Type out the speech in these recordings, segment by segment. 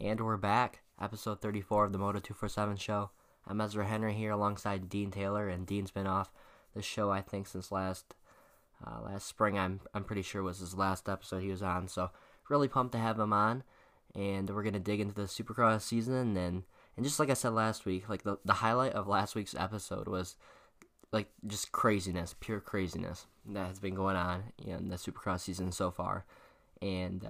And we're back, episode 34 of the Moto 247 show. I'm Ezra Henry here alongside Dean Taylor, and Dean's been off the show, I think, since last spring. I'm pretty sure was his last episode he was on, so really pumped to have him on. And we're going to dig into the Supercross season, and just like I said last week, like the highlight of last week's episode was like just craziness, pure craziness that has been going on in the Supercross season so far. And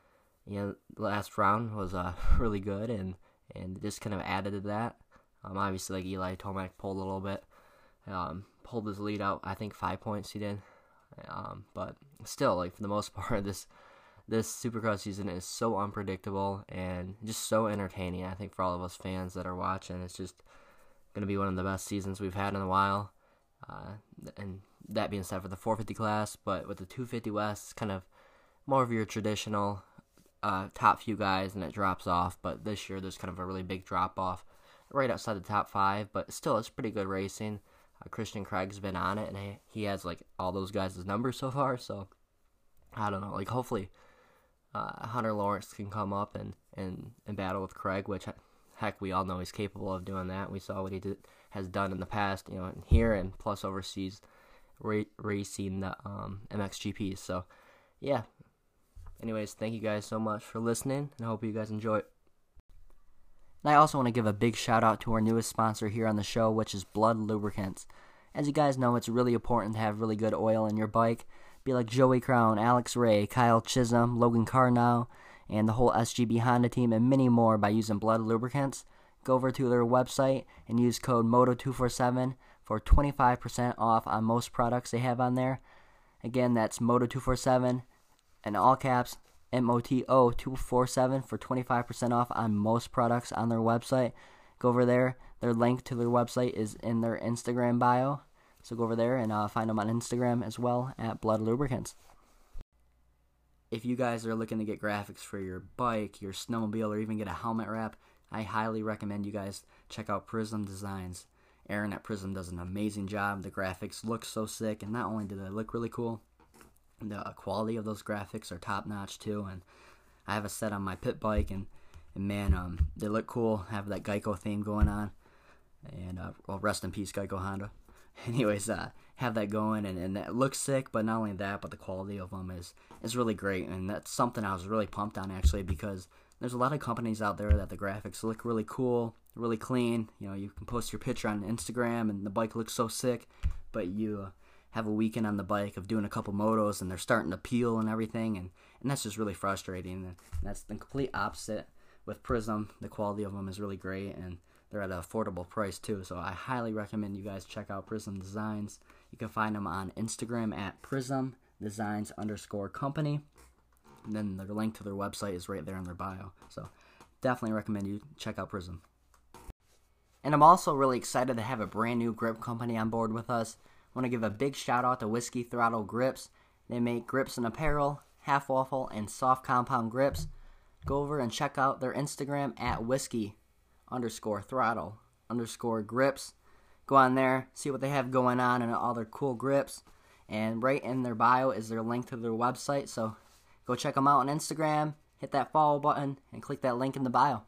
last round was really good, and just kind of added to that. Obviously, like Eli Tomac pulled a little bit, pulled his lead out. I think 5 points he did, but still, like for the most part, this Supercross season is so unpredictable and just so entertaining. I think for all of us fans that are watching, it's just going to be one of the best seasons we've had in a while. And that being said, for the 450 class, but with the 250 West, it's kind of more of your traditional top few guys, and it drops off. But this year, there's kind of a really big drop off right outside the top five. But still, it's pretty good racing. Christian Craig's been on it, and he has like all those guys' numbers so far. So I don't know. Like hopefully, Hunter Lawrence can come up and battle with Craig, which heck, we all know he's capable of doing that. We saw what he has done in the past, here and plus overseas racing the MXGPs. So yeah. Anyways, thank you guys so much for listening, and I hope you guys enjoy it. And I also want to give a big shout out to our newest sponsor here on the show, which is Blood Lubricants. As you guys know, it's really important to have really good oil in your bike. Be like Joey Crown, Alex Ray, Kyle Chisholm, Logan Carnow, and the whole SGB Honda team, and many more by using Blood Lubricants. Go over to their website and use code MOTO247 for 25% off on most products they have on there. Again, that's MOTO247 in all caps, MOTO247 for 25% off on most products on their website. Go over there. Their link to their website is in their Instagram bio. So go over there and find them on Instagram as well at Blood Lubricants. If you guys are looking to get graphics for your bike, your snowmobile, or even get a helmet wrap, I highly recommend you guys check out Prism Designs. Aaron at Prism does an amazing job. The graphics look so sick, and not only do they look really cool, the quality of those graphics are top notch too. And I have a set on my pit bike, and man, they look cool. Have that Geico theme going on, and well, rest in peace, Geico Honda. Anyways, have that going, and it looks sick. But not only that, but the quality of them is really great, and that's something I was really pumped on actually, because there's a lot of companies out there that the graphics look really cool, really clean. You can post your picture on Instagram, and the bike looks so sick, but you have a weekend on the bike of doing a couple motos, and they're starting to peel and everything, and that's just really frustrating. And that's the complete opposite with Prism. The quality of them is really great, and they're at an affordable price too. So I highly recommend you guys check out Prism Designs. You can find them on Instagram at Prism Designs _company. And then their link to their website is right there in their bio. So definitely recommend you check out Prism. And I'm also really excited to have a brand new grip company on board with us. I want to give a big shout out to Whiskey Throttle Grips. They make grips and apparel, half waffle, and soft compound grips. Go over and check out their Instagram at whiskey_throttle_grips. Go on there, see what they have going on and all their cool grips. And right in their bio is their link to their website. So go check them out on Instagram, hit that follow button, and click that link in the bio.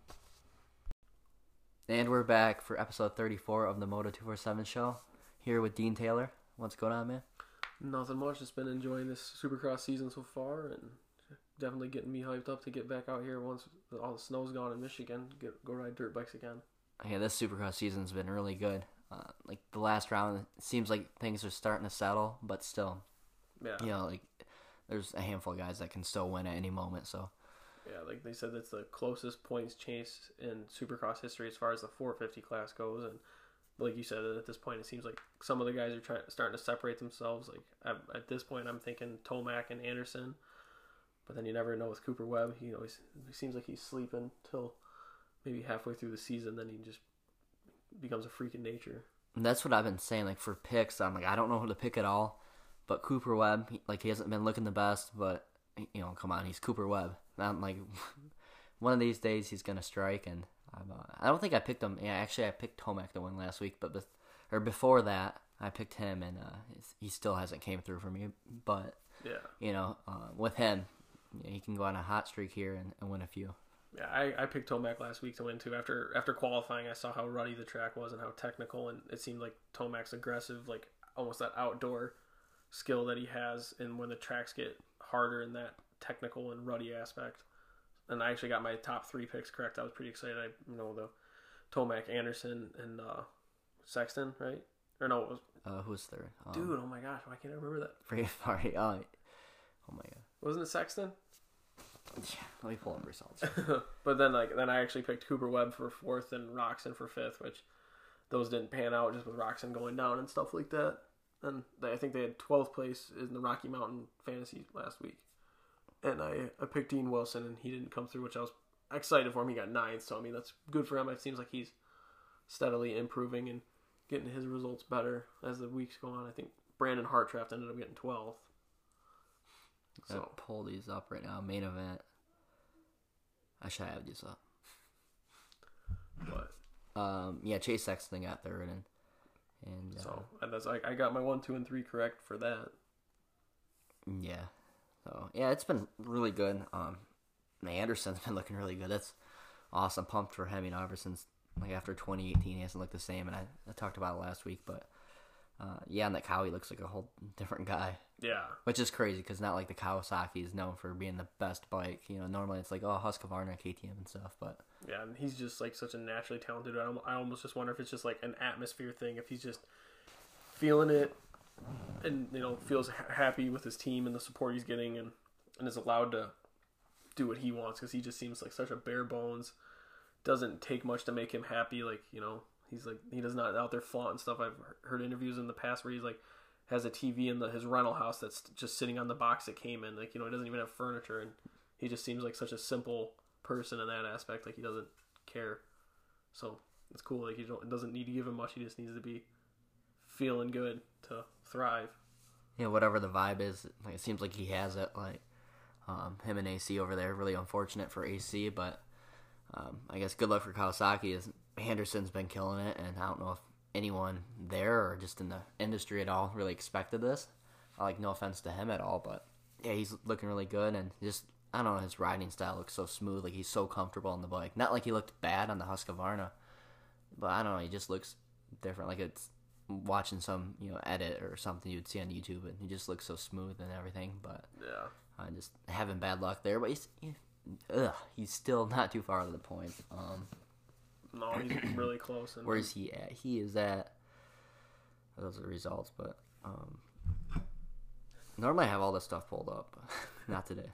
And we're back for episode 34 of the Moto 247 show. Here with Dean Taylor. What's going on, man? Nothing much. Just been enjoying this Supercross season so far, and definitely getting me hyped up to get back out here once all the snow's gone in Michigan. Go ride dirt bikes again. Yeah, this Supercross season's been really good. Like the last round, it seems like things are starting to settle, but still, like there's a handful of guys that can still win at any moment. So yeah, like they said, that's the closest points chase in Supercross history as far as the 450 class goes, and like you said, at this point, it seems like some of the guys are starting to separate themselves. Like at this point, I'm thinking Tomac and Anderson, but then you never know with Cooper Webb. He seems like he's sleeping till maybe halfway through the season, then he just becomes a freak in nature. And that's what I've been saying. Like for picks, I'm like I don't know who to pick at all. But Cooper Webb, he hasn't been looking the best, but come on, he's Cooper Webb. I'm like, one of these days he's gonna strike, and I don't think I picked him. Yeah, actually, I picked Tomac to win last week, but before that, I picked him, and he still hasn't came through for me. But with him, he can go on a hot streak here and win a few. Yeah, I picked Tomac last week to win too. After qualifying, I saw how ruddy the track was and how technical, and it seemed like Tomac's aggressive, like almost that outdoor skill that he has, and when the tracks get harder in that technical and ruddy aspect. And I actually got my top 3 picks correct. I was pretty excited. The Tomac, Anderson, and Sexton, right? Or no, it was who's third? dude. Oh my gosh, why can't I remember that? Sorry. Oh my god. Wasn't it Sexton? Yeah, let me pull up results. But then I actually picked Cooper Webb for 4th and Roxon for 5th, which those didn't pan out just with Roxon going down and stuff like that. And I think they had 12th place in the Rocky Mountain Fantasy last week. And I picked Dean Wilson, and he didn't come through, which I was excited for him. He got 9th, so I mean that's good for him. It seems like he's steadily improving and getting his results better as the weeks go on. I think Brandon Hartranft ended up getting 12th. So pull these up right now. Main event. I should have these up. But yeah, Chase Sexton got third, and so and that's I got my 1, 2, and 3 correct for that. Yeah. So yeah, it's been really good. Anderson's been looking really good. That's awesome. Pumped for him. Ever since after 2018, he hasn't looked the same, and I talked about it last week, but. Yeah, on that cow, he looks like a whole different guy. Yeah. Which is crazy, because not like the Kawasaki is known for being the best bike. Normally it's like, Husqvarna, KTM and stuff, but... Yeah, and he's just, such a naturally talented... I almost just wonder if it's just, an atmosphere thing, if he's just feeling it and, feels happy with his team and the support he's getting and is allowed to do what he wants, because he just seems like such a bare bones, doesn't take much to make him happy, He's he does not out there flaunt and stuff. I've heard interviews in the past where he's has a TV in his rental house that's just sitting on the box it came in. He doesn't even have furniture, and he just seems like such a simple person in that aspect. He doesn't care. So it's cool. It doesn't need to give him much. He just needs to be feeling good to thrive. Yeah, whatever the vibe is, it seems like he has it. Him and AC over there. Really unfortunate for AC, but I guess good luck for Kawasaki. Anderson's been killing it, and I don't know if anyone there or just in the industry at all really expected this. No offense to him at all, but yeah, he's looking really good, and just, I don't know, his riding style looks so smooth. He's so comfortable on the bike. Not like he looked bad on the Husqvarna, but I don't know, he just looks different. It's watching some, edit or something you'd see on YouTube, and he just looks so smooth and everything, but yeah, just having bad luck there, but he's still not too far to the point. No, he's really close. Where is he at? He is at... Those are the results, but... normally I have all this stuff pulled up, but not today.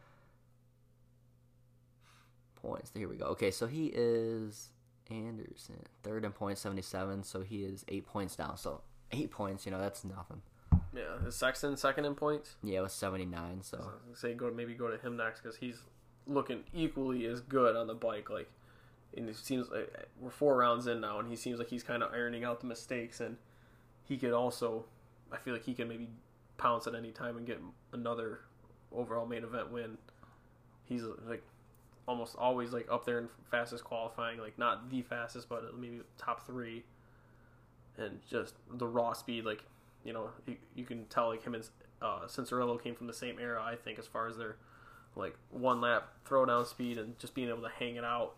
Points. Here we go. Okay, so he is... Anderson. Third in points, 77, so he is 8 points down. So 8 points, that's nothing. Yeah, is Sexton second in points? Yeah, it was 79, so... Say go to him next, because he's looking equally as good on the bike, and it seems like we're 4 rounds in now, and he seems like he's kind of ironing out the mistakes, and he could also, I feel like he can maybe pounce at any time and get another overall main event win. He's almost always up there in fastest qualifying, not the fastest, but maybe top 3, and just the raw speed, you can tell him and Cincerillo came from the same era, I think, as far as their one lap throwdown speed and just being able to hang it out.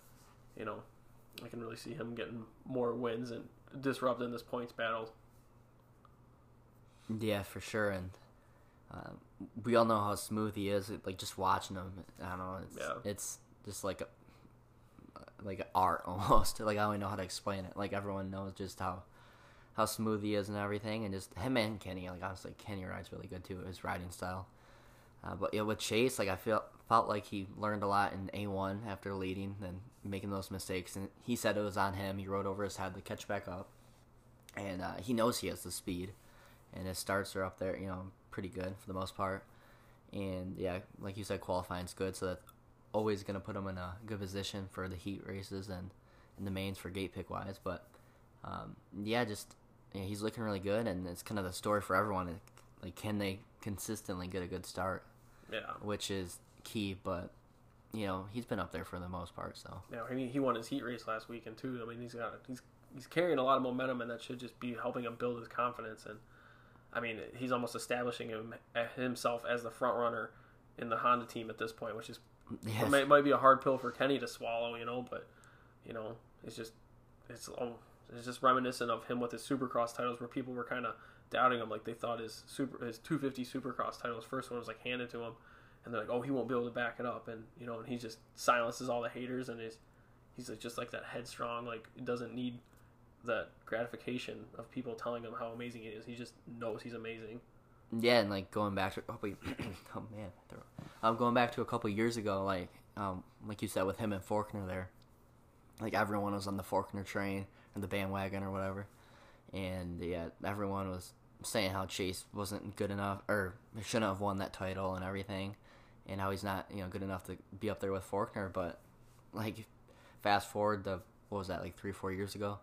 I can really see him getting more wins and disrupting this points battle. Yeah, for sure. And we all know how smooth he is. Just watching him, I don't know. It's just like art almost. I don't even know how to explain it. Everyone knows just how smooth he is and everything. And just him and Kenny. Honestly, Kenny rides really good too. His riding style. But yeah, with Chase, I felt like he learned a lot in A1 after leading and making those mistakes. And he said it was on him. He rode over his head to catch back up. And he knows he has the speed. And his starts are up there, pretty good for the most part. And yeah, like you said, qualifying's good. So that's always going to put him in a good position for the heat races and in the mains for gate pick wise. But he's looking really good. And it's kind of the story for everyone. Can they consistently get a good start? Yeah. Which is key, but he's been up there for the most part. So yeah, he won his heat race last weekend too. I mean, he's carrying a lot of momentum, and that should just be helping him build his confidence. And I mean, he's almost establishing himself as the front runner in the Honda team at this point, which is Yeah. It might be a hard pill for Kenny to swallow, but it's just reminiscent of him with his Supercross titles, where people were kind of doubting him, like they thought his 250 Supercross title, his first one, was like handed to him, and they're like, oh, he won't be able to back it up, and and he just silences all the haters, and he's like, just like that headstrong, like it doesn't need that gratification of people telling him how amazing he is. He just knows he's amazing. Yeah, and like going back to going back to a couple years ago, like you said with him and Faulkner there, like everyone was on the Faulkner train or the bandwagon or whatever, and yeah, everyone was saying how Chase wasn't good enough or shouldn't have won that title and everything, and how he's not good enough to be up there with Faulkner. But like fast forward to what was that, like 3-4 years ago,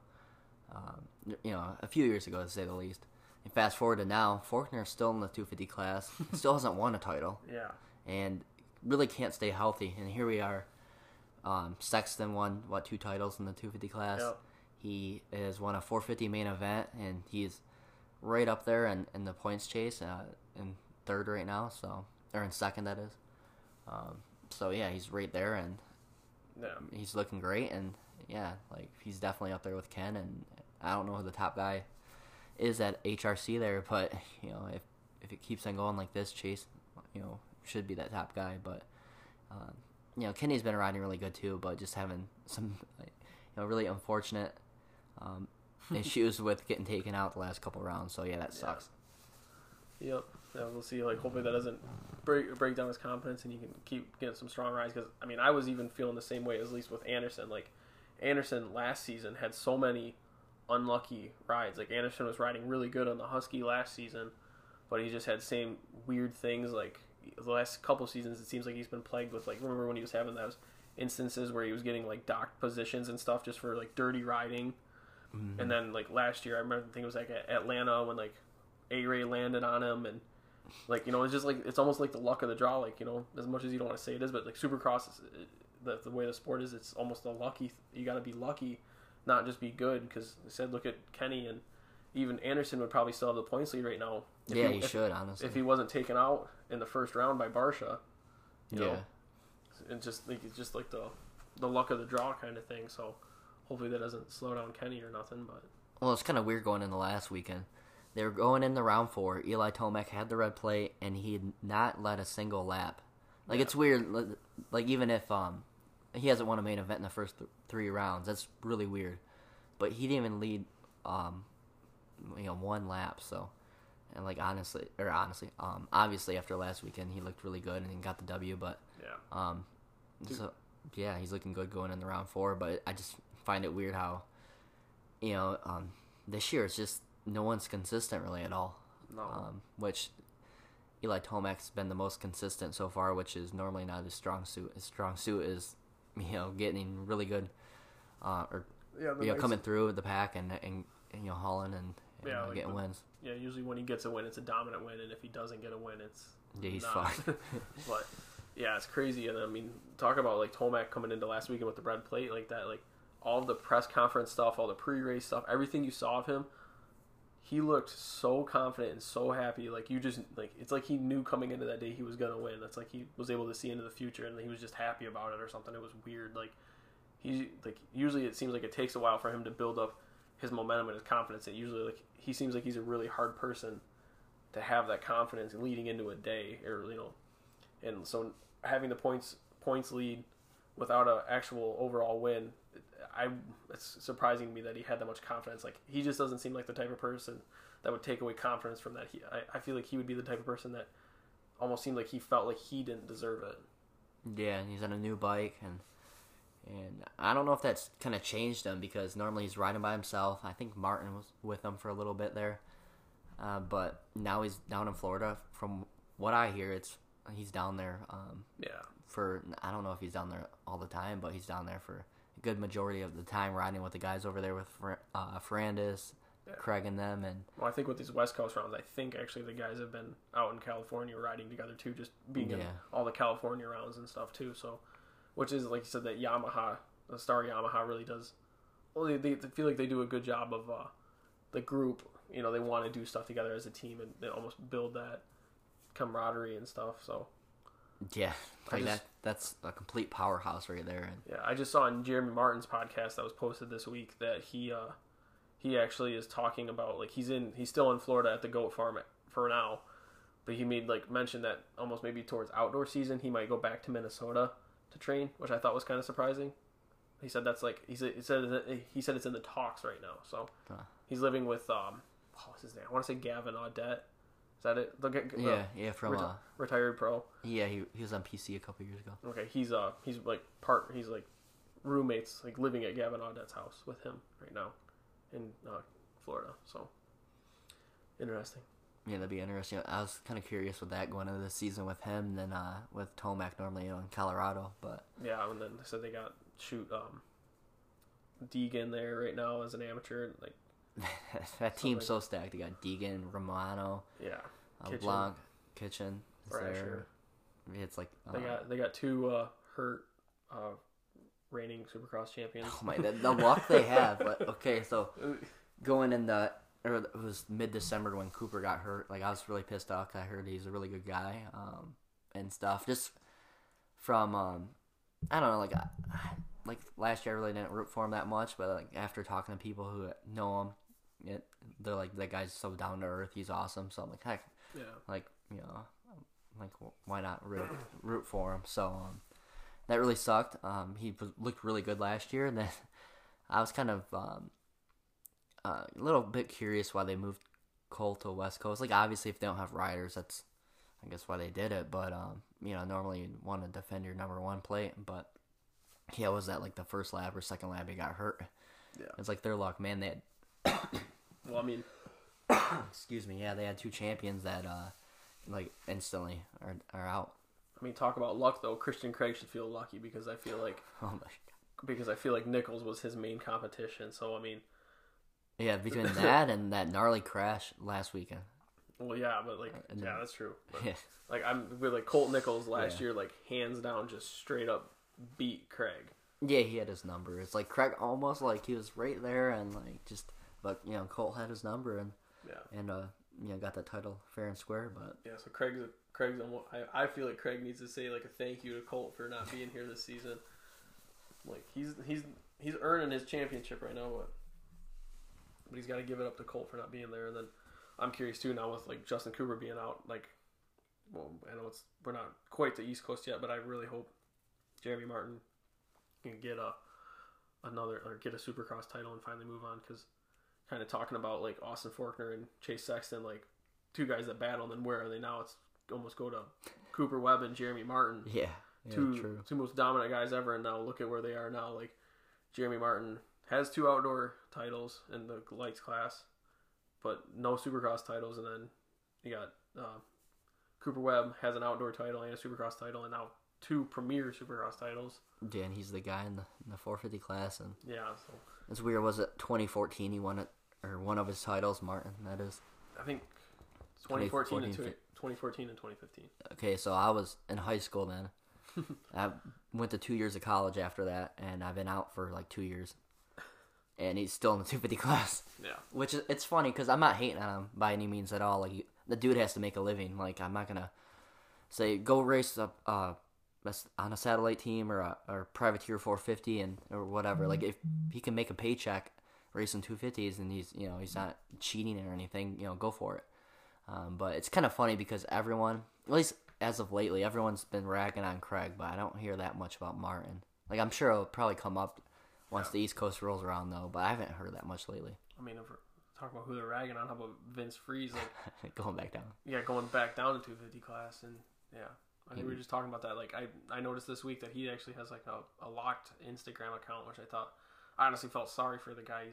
a few years ago to say the least. And fast forward to now, Faulkner is still in the 250 class, still hasn't won a title. Yeah. And really can't stay healthy. And here we are. Sexton won, 2 titles in the 250 class. Yep. He has won a 450 main event, and he's right up there in the points chase, in third right now, or in second, that is. So, yeah, he's right there, and he's looking great. And, yeah, like he's definitely up there with Ken, and I don't know who the top guy is at HRC there, but if it keeps on going like this, Chase should be that top guy. But Kenny's been riding really good too, but just having some really unfortunate issues with getting taken out the last couple rounds. So yeah, that sucks. Yep. Yeah, we'll see. Like, hopefully that doesn't break down his confidence, and he can keep getting some strong rides. Because I was even feeling the same way, at least with Anderson. Like, Anderson last season had so many unlucky rides. Like, Anderson was riding really good on the Husky last season, but he just had same weird things. Like, the last couple seasons, it seems like he's been plagued with, like, remember when he was having those instances where he was getting, like, docked positions and stuff just for, like, dirty riding. Mm-hmm. And then, like, last year, I remember, I think it was, like, at Atlanta when, like, A-Ray landed on him, and, like, it's just, like, it's almost like the luck of the draw, like, as much as you don't want to say it is, but, like, Supercross, the way the sport is, it's almost a lucky, you got to be lucky, not just be good, because I said, look at Kenny, and even Anderson would probably still have the points lead right now. He should, honestly. If he wasn't taken out in the first round by Barsha, you know, and just like the luck of the draw kind of thing. So hopefully that doesn't slow down Kenny or nothing. But well, it's kind of weird going in the last weekend. They were going in the round 4. Eli Tomac had the red plate, and he had not led a single lap. Like, it's weird. Like, even if he hasn't won a main event in the first 3 rounds, that's really weird. But he didn't even lead one lap. So, and like obviously after last weekend he looked really good and got the W. But he's looking good going in the round 4. But I just find it weird how this year it's just no one's consistent really at all. No. Which Eli Tomac's been the most consistent so far, which is normally not his strong suit. His strong suit is getting really good coming through the pack and hauling and getting wins. Yeah, usually when he gets a win, it's a dominant win, and if he doesn't get a win, it's he's not. fucked. But yeah, it's crazy. And I mean, talk about like Tomac coming into last weekend with the red plate like that, like all of the press conference stuff, all the pre-race stuff, everything you saw of him, he looked so confident and so happy. Like you just it's like he knew coming into that day he was gonna win. That's like he was able to see into the future, and he was just happy about it or something. It was weird. Like usually it seems like it takes a while for him to build up his momentum and his confidence. And usually he seems like he's a really hard person to have that confidence leading into a day, or and so having the points lead without an actual overall win, it's surprising to me that he had that much confidence. Like, he just doesn't seem like the type of person that would take away confidence from that. I feel like he would be the type of person that almost seemed like he felt like he didn't deserve it. Yeah, and he's on a new bike, and I don't know if that's kind of changed him, because normally he's riding by himself. I think Martin was with him for a little bit there, but now he's down in Florida. From what I hear, he's down there. I don't know if he's down there all the time, but he's down there for a good majority of the time, riding with the guys over there with Ferrandis, Craig and them. And well, I think with these West Coast rounds, I think actually the guys have been out in California riding together too, just being in all the California rounds and stuff too. So, which is, like you said, that Yamaha, the Star Yamaha really does. Well, they feel like they do a good job of the group. They want to do stuff together as a team, and they almost build that camaraderie and stuff. So Yeah, that's a complete powerhouse right there. And yeah, I just saw on Jeremy Martin's podcast that was posted this week that he actually is talking about like he's still in Florida at the goat farm for now, but he made like mention that almost maybe towards outdoor season he might go back to Minnesota to train, which I thought was kind of surprising. He said that's like he said it's in the talks right now. So he's living with what's his name? I want to say Gavin Audette. Is that it? From retired pro. Yeah, he was on PC a couple years ago. Okay, he's like roommates, like living at Gavin Audette's house with him right now in Florida. So interesting. Yeah, that'd be interesting. I was kind of curious with that going into the season with him than with Tomac normally in Colorado, but yeah, and then they said they got Deegan there right now as an amateur. Like that team's so stacked. They got Deegan, Romano, Blanc, Kitchen. Thrasher. It's like they got two hurt reigning Supercross champions. Oh my, the luck they have. But, okay, so going in it was mid-December when Cooper got hurt. Like I was really pissed off. 'Cause I heard he's a really good guy and stuff. Just from I don't know, like last year I really didn't root for him that much, but like after talking to people who know him, they're like, that guy's so down to earth. He's awesome. So I'm like, heck, yeah, like like why not root for him? So that really sucked. He looked really good last year, and then I was kind of a little bit curious why they moved Cole to West Coast. Like obviously, if they don't have riders, that's I guess why they did it. But normally you want to defend your number one plate, but yeah, was that like the first lap or second lap he got hurt? Yeah, it's like their luck, man. They had well, I mean, excuse me, yeah, they had two champions that like instantly are out. I mean, talk about luck though. Christian Craig should feel lucky because I feel like Nichols was his main competition. So I mean, yeah, between that and that gnarly crash last weekend. Well, yeah, but like, yeah, that's true. But, like I'm with like Colt Nichols last year, like hands down, just straight up beat Craig. Yeah, he had his number. It's like Craig almost like he was right there and like just, but Colt had his number and got that title fair and square. But yeah, so Craig's almost, I feel like Craig needs to say like a thank you to Colt for not being here this season. Like he's earning his championship right now, but he's got to give it up to Colt for not being there. And then I'm curious too now with like Justin Cooper being out. Like, well, I know we're not quite the East Coast yet, but I really hope Jeremy Martin can get a Supercross title and finally move on, because kind of talking about like Austin Faulkner and Chase Sexton, like two guys that battle, and then where are they now? It's almost go to Cooper Webb and Jeremy Martin. Yeah, two most dominant guys ever, and now look at where they are now. Like Jeremy Martin has 2 outdoor titles in the lights class, but no Supercross titles, and then you got Cooper Webb has an outdoor title and a Supercross title, and now 2 premier Supercross titles. Yeah, and he's the guy in the 450 class, and so it's weird. Was it 2014 he won it, or one of his titles, Martin? That is, I think 2014 and 2015. Okay, so I was in high school then. I went to 2 years of college after that, and I've been out for like 2 years. And he's still in the 250 class. Yeah. Which is, it's funny because I'm not hating on him by any means at all. Like the dude has to make a living. Like I'm not gonna say go race on a satellite team or a privateer 450 or whatever. Like if he can make a paycheck racing 250s and he's not cheating or anything, go for it. But it's kind of funny because everyone, at least as of lately, everyone's been ragging on Craig, but I don't hear that much about Martin. Like I'm sure it'll probably come up once the East Coast rolls around, though, but I haven't heard that much lately. I mean, if we're talking about who they're ragging on, how about Vince Freeze? Like going back down. Yeah, going back down to 250 class, and I think we were just talking about that. Like I noticed this week that he actually has like a locked Instagram account, which I honestly felt sorry for the guy.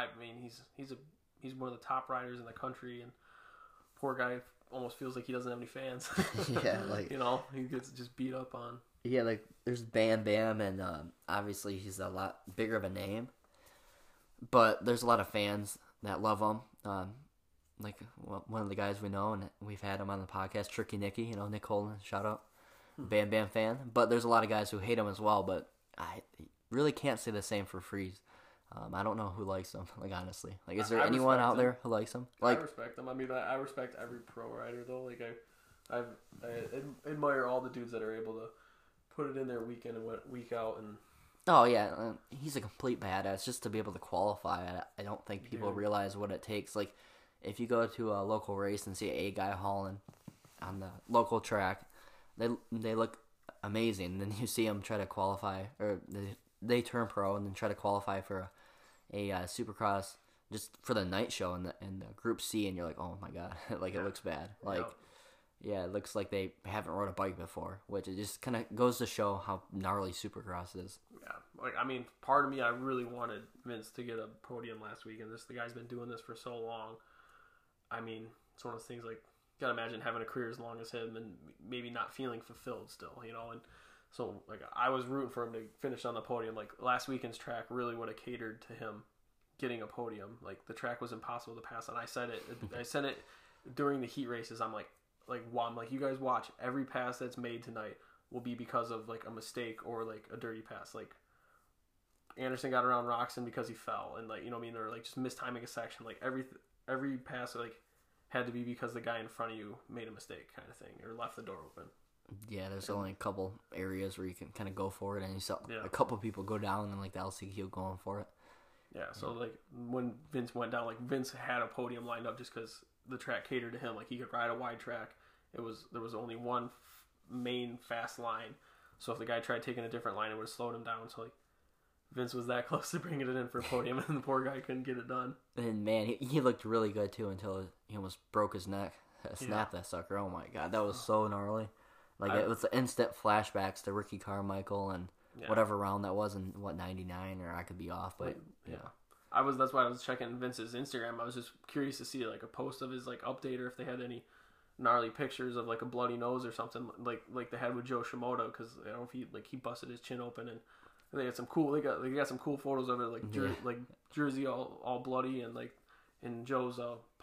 He's one of the top riders in the country, and poor guy almost feels like he doesn't have any fans. Yeah, like he gets just beat up on. Yeah, like there's Bam Bam, and obviously he's a lot bigger of a name, but there's a lot of fans that love him. Like one of the guys we know, and we've had him on the podcast, Tricky Nicky, Nick Holden, shout out, Bam Bam fan. But there's a lot of guys who hate him as well. But I really can't say the same for Freeze. I don't know who likes him. Like honestly, like is there anyone out there who likes him? Like I respect him. I mean, I respect every pro rider though. Like I admire all the dudes that are able to put it in there week in and week out. And Oh yeah, he's a complete badass. Just to be able to qualify, I don't think people realize what it takes. Like, if you go to a local race and see a guy hauling on the local track, they look amazing. And then you see them try to qualify, or they turn pro and then try to qualify for a Supercross just for the night show in the Group C, and you're like, oh my god, like it looks bad. Like, yeah, it looks like they haven't rode a bike before, which it just kind of goes to show how gnarly Supercross is. Yeah, like, I mean, part of me, I really wanted Vince to get a podium last week, and the guy's been doing this for so long. I mean, it's one of those things, like, you gotta imagine having a career as long as him and maybe not feeling fulfilled still, you know. And so, like, I was rooting for him to finish on the podium. Like, last weekend's track really would have catered to him getting a podium. Like, the track was impossible to pass, and I said it during the heat races. I'm like, wow, I'm like, you guys watch, every pass that's made tonight will be because of, like, a mistake or, like, a dirty pass. Like, Anderson got around Roxon because he fell, and, like, you know what I mean, or, like, just mistiming a section. Like, every pass, like, had to be because the guy in front of you made a mistake, kind of thing, or left the door open. Yeah, there's only a couple areas where you can kind of go for it, and you saw a couple people go down, and, like, the LCQ going for it. Yeah, so, like, when Vince went down, like, Vince had a podium lined up just because the track catered to him. Like, he could ride a wide track. There was only one main fast line, so if the guy tried taking a different line, it would have slowed him down. So, like, Vince was that close to bringing it in for a podium, and the poor guy couldn't get it done. And, man, he looked really good, too, until he almost broke his neck. Snapped that sucker. Oh, my God. That was so gnarly. Like, it was the instant flashbacks to Ricky Carmichael and whatever round that was in, 99, or I could be off, but, yeah. That's why I was checking Vince's Instagram. I was just curious to see, like, a post of his, like, update, or if they had any gnarly pictures of, like, a bloody nose or something, like they had with Joe Shimoda, because I don't know if he busted his chin open, and they got some cool, they got some cool photos of it, like, jersey all bloody, and, like, in Joe's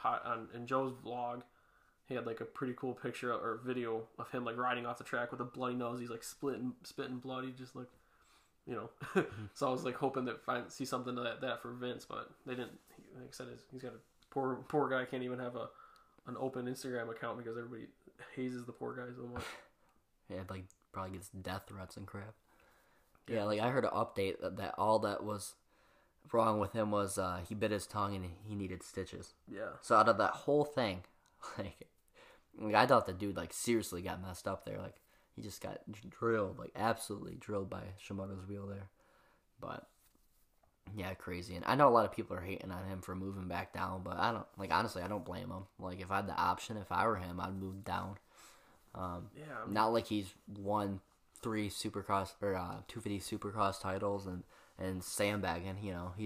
vlog, he had, like, a pretty cool picture or video of him, like, riding off the track with a bloody nose. He's, like, spitting blood. He just looked, you know. So I was, like, hoping to see something to that for Vince, but they didn't. Like I said, he's got a poor guy can't even have an open Instagram account because everybody hazes the poor guy so much. Yeah, like, probably gets death threats and crap. Yeah, like, I heard an update that all that was wrong with him was he bit his tongue and he needed stitches. Yeah. So out of that whole thing, like I thought the dude, like, seriously got messed up there. Like, he just got drilled, like, absolutely drilled by Shimoda's wheel there. But, yeah, crazy. And I know a lot of people are hating on him for moving back down, but I don't, like, honestly, I don't blame him. Like, if I had the option, if I were him, I'd move down. Not like he's won 3 Supercross, or 250 Supercross titles and sandbagging, you know.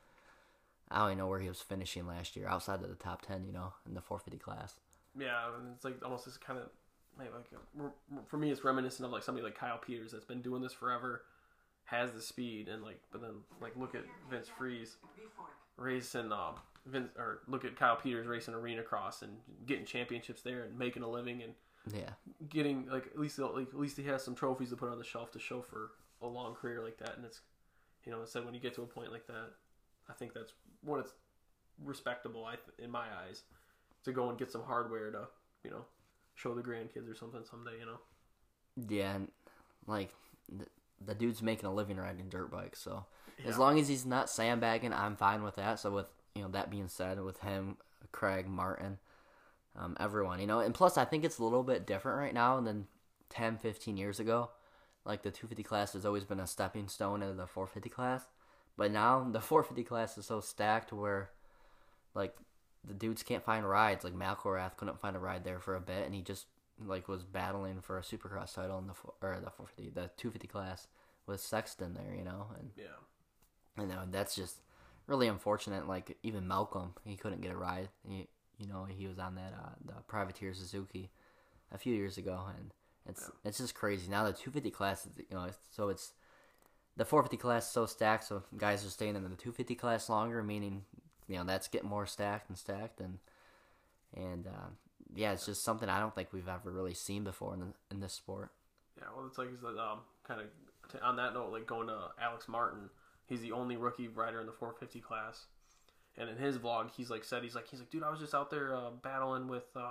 I don't even know where he was finishing last year, outside of the top 10, you know, in the 450 class. Yeah, and it's, like, almost this kind of, like for me, it's reminiscent of, like, somebody like Kyle Peters that's been doing this forever, has the speed, and, like, but then, like, look at Vince Freeze racing, look at Kyle Peters racing Arena Cross and getting championships there and making a living and getting, like, at least he has some trophies to put on the shelf to show for a long career like that. And it's, you know, said when you get to a point like that, I think that's when it's respectable, in my eyes, to go and get some hardware to, you know, show the grandkids or something someday, you know. Yeah, and, like, the dude's making a living riding dirt bikes, so as long as he's not sandbagging, I'm fine with that. So with, you know, that being said, with him, Craig, Martin, everyone, you know, and plus I think it's a little bit different right now than 10, 15 years ago. Like, the 250 class has always been a stepping stone into the 450 class, but now the 450 class is so stacked where, like, the dudes can't find rides. Like, McElrath couldn't find a ride there for a bit, and he just, like, was battling for a Supercross title in the 250 class with Sexton there, you know. And you know, that's just really unfortunate. Like, even Malcolm, he couldn't get a ride. You know, he was on that the Privateer Suzuki a few years ago, and it's just crazy. Now the 250 class, you know, so it's the 450 class is so stacked, so guys are staying in the 250 class longer, meaning, you know, that's getting more stacked, and yeah, it's just something I don't think we've ever really seen before in this sport. Yeah, well, it's like, kind of on that note, like, going to Alex Martin, he's the only rookie rider in the 450 class, and in his vlog, he's like, dude, I was just out there battling with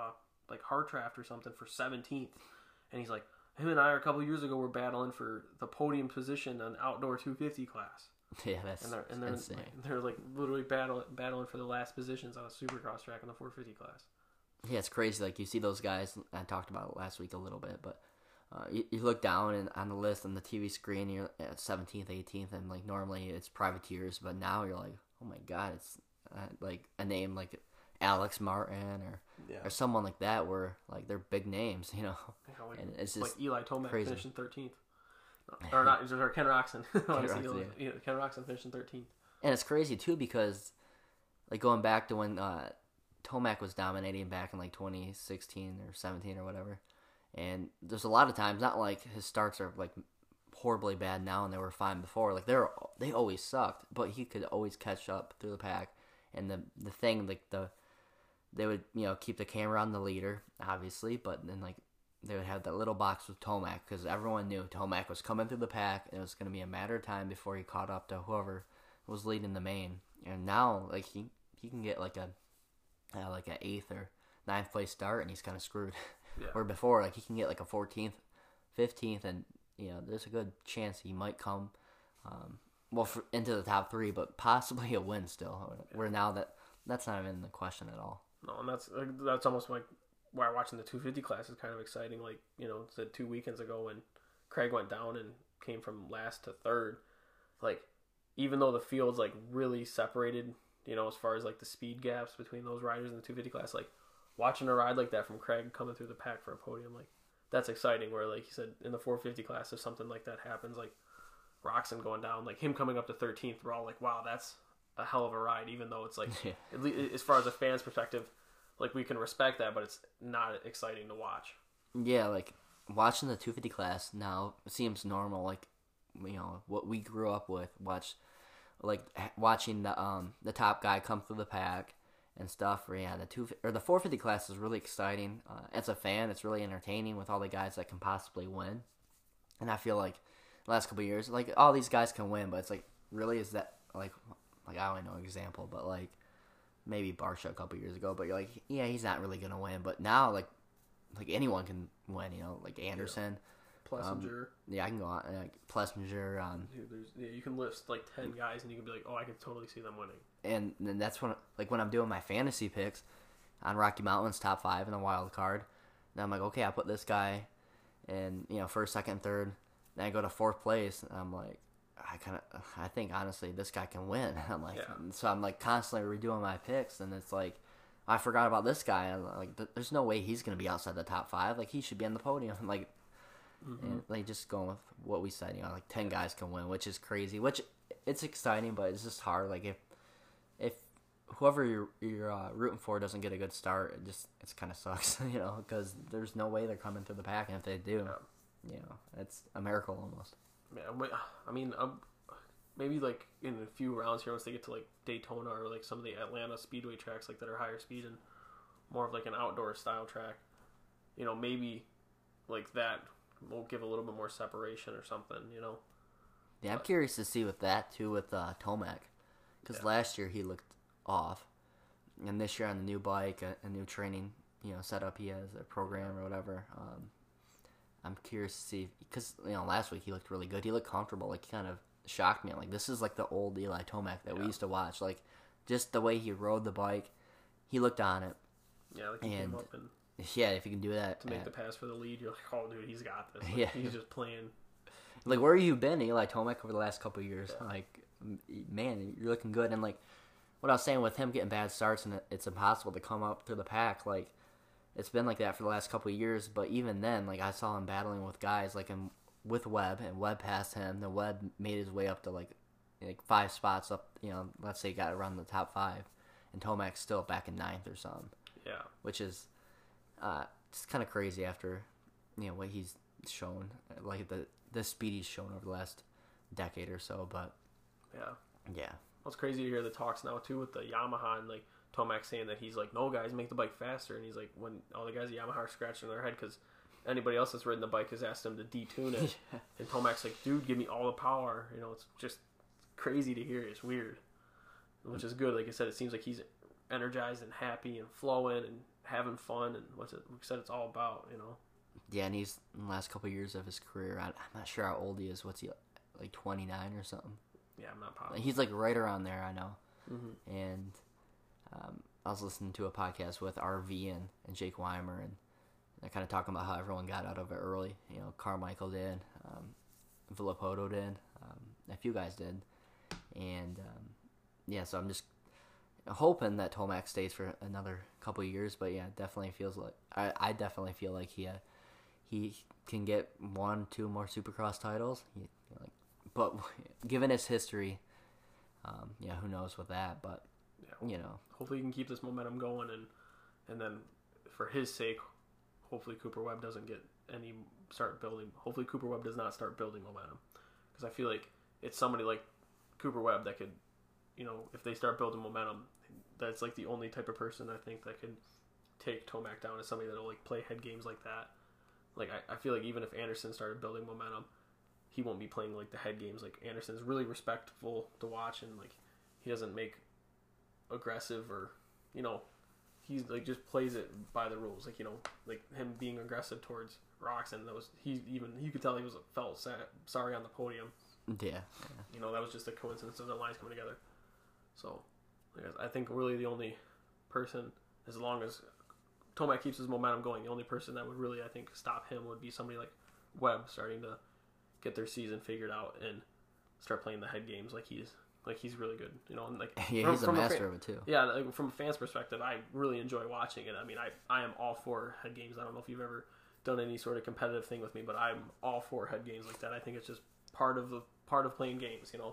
like Hartranft or something for 17th, and he's like, him and I a couple years ago were battling for the podium position on outdoor 250 class. Yeah, that's insane. They're like literally battling for the last positions on a Supercross track in the 450 class. Yeah, it's crazy. Like, you see those guys. I talked about it last week a little bit, but you look down and on the list on the TV screen, you're at 17th, 18th, and like normally it's privateers, but now you're like, oh my god, it's like a name like Alex Martin or someone like that, where like they're big names, you know. Yeah, like, and it's just like Eli Tomac crazy. finishing 13th. Or not, or Ken Roczen. Ken Roczen finishing 13th. And it's crazy too because, like, going back to when Tomac was dominating back in like 2016 or 17 or whatever, and there's a lot of times, not like his starts are like horribly bad now and they were fine before. Like they always sucked, but he could always catch up through the pack. And the thing, like they would, you know, keep the camera on the leader, obviously, but then like they would have that little box with Tomac because everyone knew Tomac was coming through the pack and it was going to be a matter of time before he caught up to whoever was leading the main. And now, like, he can get like an 8th or 9th place start and he's kind of screwed. Yeah. Where before, like, he can get like a 14th, 15th, and you know there's a good chance he might come into the top 3, but possibly a win still. Where now that's not even the question at all. No, and that's almost like why watching the 250 class is kind of exciting. Like, you know, said 2 weekends ago when Craig went down and came from last to 3rd. Like, even though the field's like really separated, you know, as far as like the speed gaps between those riders in the 250 class, like watching a ride like that from Craig coming through the pack for a podium, like that's exciting. Where, like you said, in the 450 class, if something like that happens, like Roczen going down, like him coming up to 13th, we're all like, wow, that's a hell of a ride. Even though it's like, at least as far as a fan's perspective, like we can respect that, but it's not exciting to watch. Yeah, like watching the 250 class now seems normal. Like, you know, what we grew up with, watching the top guy come through the pack and stuff. Yeah, the 450 class is really exciting. As a fan, it's really entertaining with all the guys that can possibly win. And I feel like the last couple of years, like all these guys can win, but it's like, really, is that like I don't know an example, but like maybe Barsha a couple of years ago, but you're like, yeah, he's not really gonna win. But now, like anyone can win, you know, like Anderson. Plessinger. Yeah, I can go on. Plessinger. Dude, you can list like 10 guys and you can be like, oh, I can totally see them winning. And then that's when I'm doing my fantasy picks on Rocky Mountain's top 5 in the wild card. And I'm like, okay, I'll put this guy in, you know, 1st, 2nd, 3rd. Then I go to 4th place, and I'm like, I think honestly this guy can win. I'm like, so I'm like constantly redoing my picks, and it's like, I forgot about this guy. And like, there's no way he's gonna be outside the top 5. Like, he should be on the podium. Like, and like just going with what we said, you know, like 10 guys can win, which is crazy. Which it's exciting, but it's just hard. Like if whoever you're rooting for doesn't get a good start, it kind of sucks, you know, because there's no way they're coming through the pack, and if they do, you know, it's a miracle almost. Man, I mean, maybe like in a few rounds here, once they get to like Daytona or like some of the Atlanta speedway tracks like that are higher speed and more of like an outdoor style track, you know, maybe like that will give a little bit more separation or something, you know. Yeah, I'm curious to see with that too with Tomac, because last year he looked off, and this year on the new bike, a new training, you know, setup he has, a program or whatever. I'm curious to see, because, you know, last week he looked really good. He looked comfortable. Like, he kind of shocked me. Like, this is like the old Eli Tomac that we used to watch. Like, just the way he rode the bike, he looked on it. Yeah, like he came up and yeah, if you can do that to make the pass for the lead, you're like, oh, dude, he's got this. Like, yeah, he's just playing. Like, where have you been, Eli Tomac, over the last couple of years? Yeah. Like, man, you're looking good. And like what I was saying with him getting bad starts and it's impossible to come up through the pack, like, it's been like that for the last couple of years. But even then, like, I saw him battling with guys like him with Webb, and Webb passed him. Then Webb made his way up to like 5 spots up. You know, let's say he got around the top 5, and Tomac's still back in 9th or something. Yeah, which is it's kind of crazy after, you know, what he's shown, like the speed he's shown over the last decade or so. But yeah. Well, it's crazy to hear the talks now too with the Yamaha, and like Tomac saying that he's like, no, guys, make the bike faster. And he's like, when all the guys at Yamaha are scratching their head because anybody else that's ridden the bike has asked him to detune it. And Tomac's like, dude, give me all the power. You know, it's just crazy to hear. It's weird, which is good. Like I said, it seems like he's energized and happy and flowing and having fun and what's it said it's all about, you know. Yeah, and he's in the last couple of years of his career. I'm not sure how old he is. What's he, like 29 or something? Yeah, I'm not positive. He's like right around there, I know. Mm-hmm. And I was listening to a podcast with RV and Jake Weimer, and they're kind of talking about how everyone got out of it early. You know, Carmichael did, Villapoto did, a few guys did, and yeah. So I'm just hoping that Tomac stays for another couple of years. But yeah, it definitely feels like I definitely feel like he can get 1-2 more Supercross titles. But given his history, yeah, who knows with that? But yeah, you know, hopefully he can keep this momentum going, and then for his sake, hopefully Cooper Webb doesn't start building. Hopefully Cooper Webb does not start building momentum, because I feel like it's somebody like Cooper Webb that could, you know, if they start building momentum, that's like the only type of person I think that could take Tomac down, is somebody that'll like play head games like that. Like I feel like even if Anderson started building momentum, he won't be playing like the head games. Like Anderson's really respectful to watch, and like he doesn't make aggressive, or you know, he's like just plays it by the rules. Like, you know, like him being aggressive towards Roczen, you could tell he felt sorry on the podium. Yeah. You know, that was just a coincidence of the lines coming together. So I think really the only person, as long as Tomac keeps his momentum going, the only person that would really, I think, stop him would be somebody like Webb starting to get their season figured out and start playing the head games like he's really good, you know. And like yeah, he's a master of it too. Yeah, like from a fan's perspective, I really enjoy watching it. I mean, I am all for head games. I don't know if you've ever done any sort of competitive thing with me, but I'm all for head games like that. I think it's just part of playing games, you know.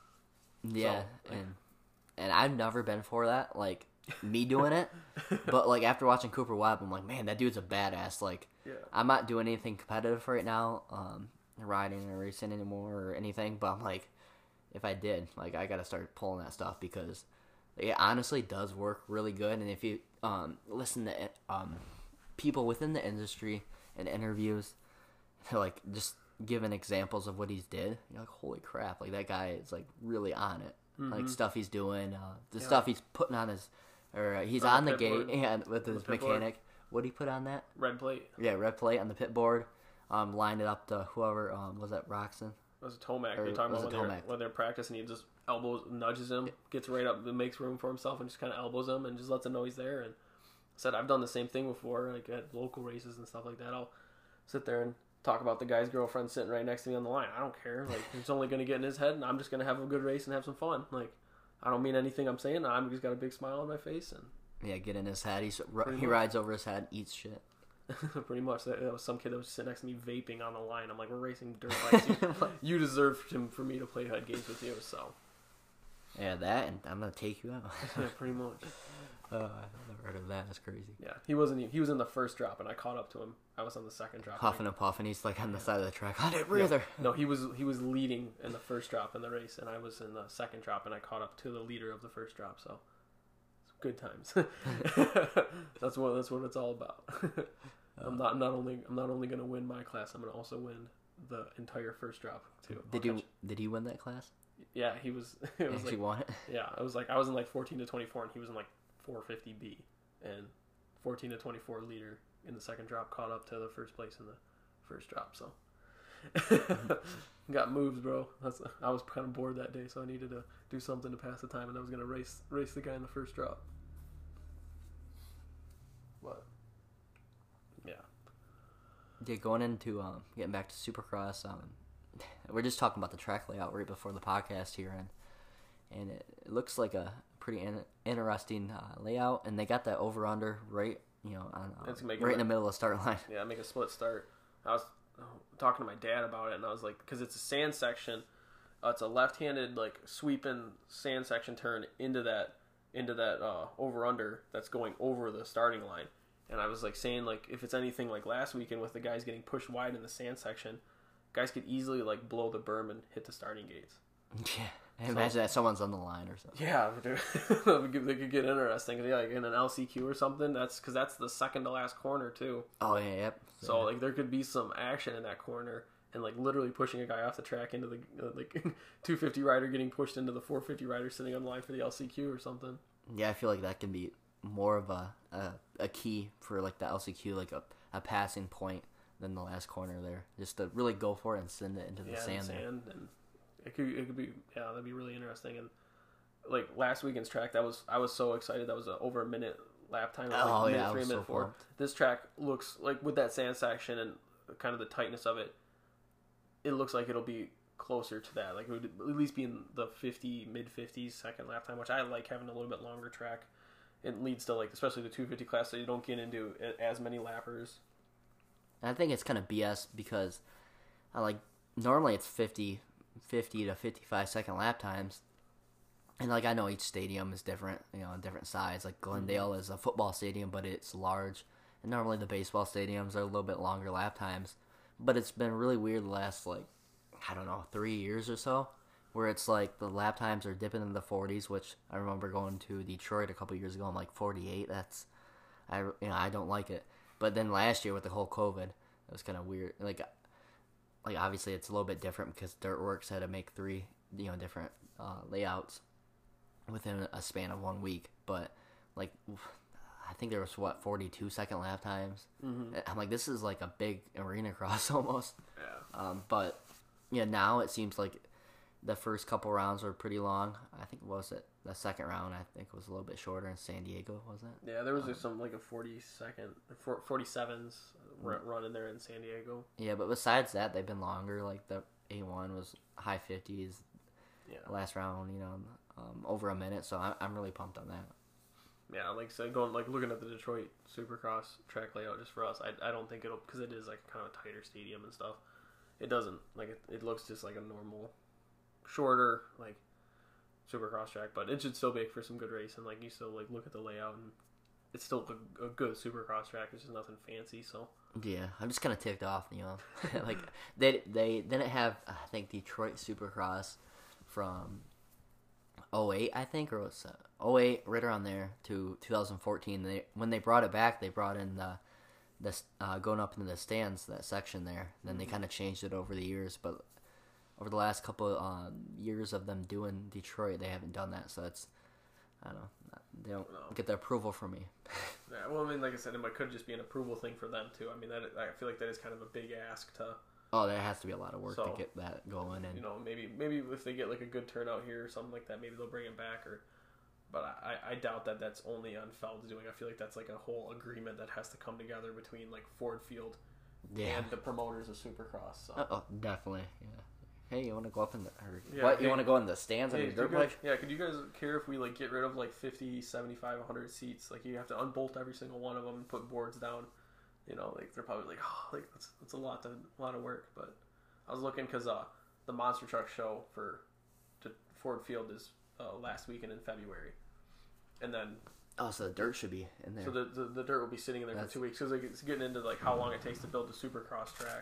Yeah, so, and I've never been for that, like me doing it, but like after watching Cooper Webb, I'm like, man, that dude's a badass. Like, yeah. I'm not doing anything competitive right now, riding or racing anymore or anything, but I'm like, if I did, like, I gotta start pulling that stuff, because it honestly does work really good. And if you listen to people within the industry and interviews, like just giving examples of what he's did, you're like, holy crap, like that guy is like really on it. Mm-hmm. Like stuff he's doing, stuff he's putting on his, or he's on the gate with his mechanic. What did he put on that? Red plate. Yeah, red plate on the pit board. Lined it up to whoever was that Roczen? It was a Tomac. You're talking about when they're practicing, he just nudges him, gets right up, and makes room for himself, and just kind of elbows him, and just lets him know he's there. And I said, I've done the same thing before, like at local races and stuff like that. I'll sit there and talk about the guy's girlfriend sitting right next to me on the line. I don't care. Like, it's only going to get in his head, and I'm just going to have a good race and have some fun. Like, I don't mean anything I'm saying. I'm just got a big smile on my face. And yeah, get in his head. He rides over his head, eats shit. Pretty much. There was some kid that was sitting next to me vaping on the line. I'm like, we're racing dirt bikes. You deserve for me to play head games with you, so. Yeah, that, and I'm going to take you out. Yeah, pretty much. I've never heard of that. That's crazy. Yeah, he was in the first drop, and I caught up to him. I was on the second drop. Huffing and puffing. He's like on the side of the track. I didn't breather. Yeah. No, he was leading in the first drop in the race, and I was in the second drop, and I caught up to the leader of the first drop, so. Good times. That's what it's all about. I'm not only going to win my class, I'm going to also win the entire first drop too. Did he win that class? Yeah, he was. It was like, he won it. Yeah, it was like I was in like 14 to 24, and he was in like 450B, and 14 to 24 leader in the second drop caught up to the first place in the first drop. So got moves, bro. I was kind of bored that day, so I needed to do something to pass the time, and I was gonna race the guy in the first drop. But yeah, going into getting back to Supercross, we're just talking about the track layout right before the podcast here, and it looks like a pretty interesting layout, and they got that over under right, on right in the middle of the start line. Yeah, make a split start. I was talking to my dad about it, and I was like, because it's a sand section, it's a left-handed like sweeping sand section turn into that over under that's going over the starting line. And I was like saying, like, if it's anything like last weekend with the guys getting pushed wide in the sand section, guys could easily like blow the berm and hit the starting gates. Yeah, imagine that someone's on the line or something. Yeah, they could get interesting. Yeah, like in an LCQ or something. That's because that's the second to last corner too. Oh yeah, yep. So like there could be some action in that corner, and like literally pushing a guy off the track into the like 250 rider getting pushed into the 450 rider sitting on the line for the LCQ or something. Yeah, I feel like that can be more of a key for like the LCQ, like a passing point than the last corner there. Just to really go for it and send it into the sand. And it could be that'd be really interesting. And like last weekend's track, I was so excited. That was over a minute lap time. Oh minute yeah, 3, I was minute so 4. pumped. This track looks like with that sand section and kind of the tightness of it. It looks like it'll be closer to that. Like it would at least be in the mid 50s second lap time, which I like having a little bit longer track. It leads to like especially the 250 class, so you don't get into as many lappers. And I think it's kind of BS because normally it's 50 to 55 second lap times. And like I know each stadium is different, different size. Like Glendale is a football stadium, but it's large. And normally the baseball stadiums are a little bit longer lap times. But it's been really weird the last 3 years or so, where it's like the lap times are dipping in the 40s, which I remember going to Detroit a couple years ago. I'm like 48. I don't like it. But then last year with the whole COVID, it was kind of weird. Like obviously it's a little bit different because Dirtworks had to make 3 different layouts within a span of 1 week. But like I think there was 42 second lap times. Mm-hmm. I'm like, this is like a big arena cross almost. Yeah. But yeah, now it seems like the first couple rounds were pretty long. I think the second round I think was a little bit shorter in San Diego, wasn't it? Yeah, there was some like a 47s run in there in San Diego. Yeah, but besides that, they've been longer. Like the A1 was high 50s. Yeah. Last round, over a minute. So I'm really pumped on that. Yeah, like so looking at the Detroit Supercross track layout just for us, I don't think it'll, because it is like kind of a tighter stadium and stuff. It doesn't it looks just like a normal, shorter like Supercross track, but it should still make for some good racing. Like you still look at the layout and it's still a good Supercross track. It's just nothing fancy. So yeah, I'm just kind of ticked off. Like they didn't have I think Detroit Supercross from 08, I think, or it was 08, right around there, to 2014. When they brought it back, they brought in the going up into the stands, that section there. Then they kind of changed it over the years, but over the last couple years of them doing Detroit, they haven't done that. So it's, I don't know, they don't get the approval from me. Yeah, well, I mean, like I said, it could just be an approval thing for them too. I mean, I feel like that is kind of a big ask to. Oh, there has to be a lot of work to get that going, and maybe if they get like a good turnout here or something like that, maybe they'll bring it back. But I doubt that's only on Feld's doing. I feel like that's like a whole agreement that has to come together between like Ford Field and the promoters of Supercross. So. Oh, definitely. Yeah. Hey, you want to go up in the? You want to go in the stands on the dirt bike? Yeah. Could you guys care if we get rid of 50, 75, 100 seats? Like you have to unbolt every single one of them and put boards down. They're probably that's a lot of work. But I was looking because the Monster Truck show for Ford Field is last weekend in February, and then so the dirt should be in there. So the dirt will be sitting in there for 2 weeks because it's getting into how long it takes to build a Supercross track.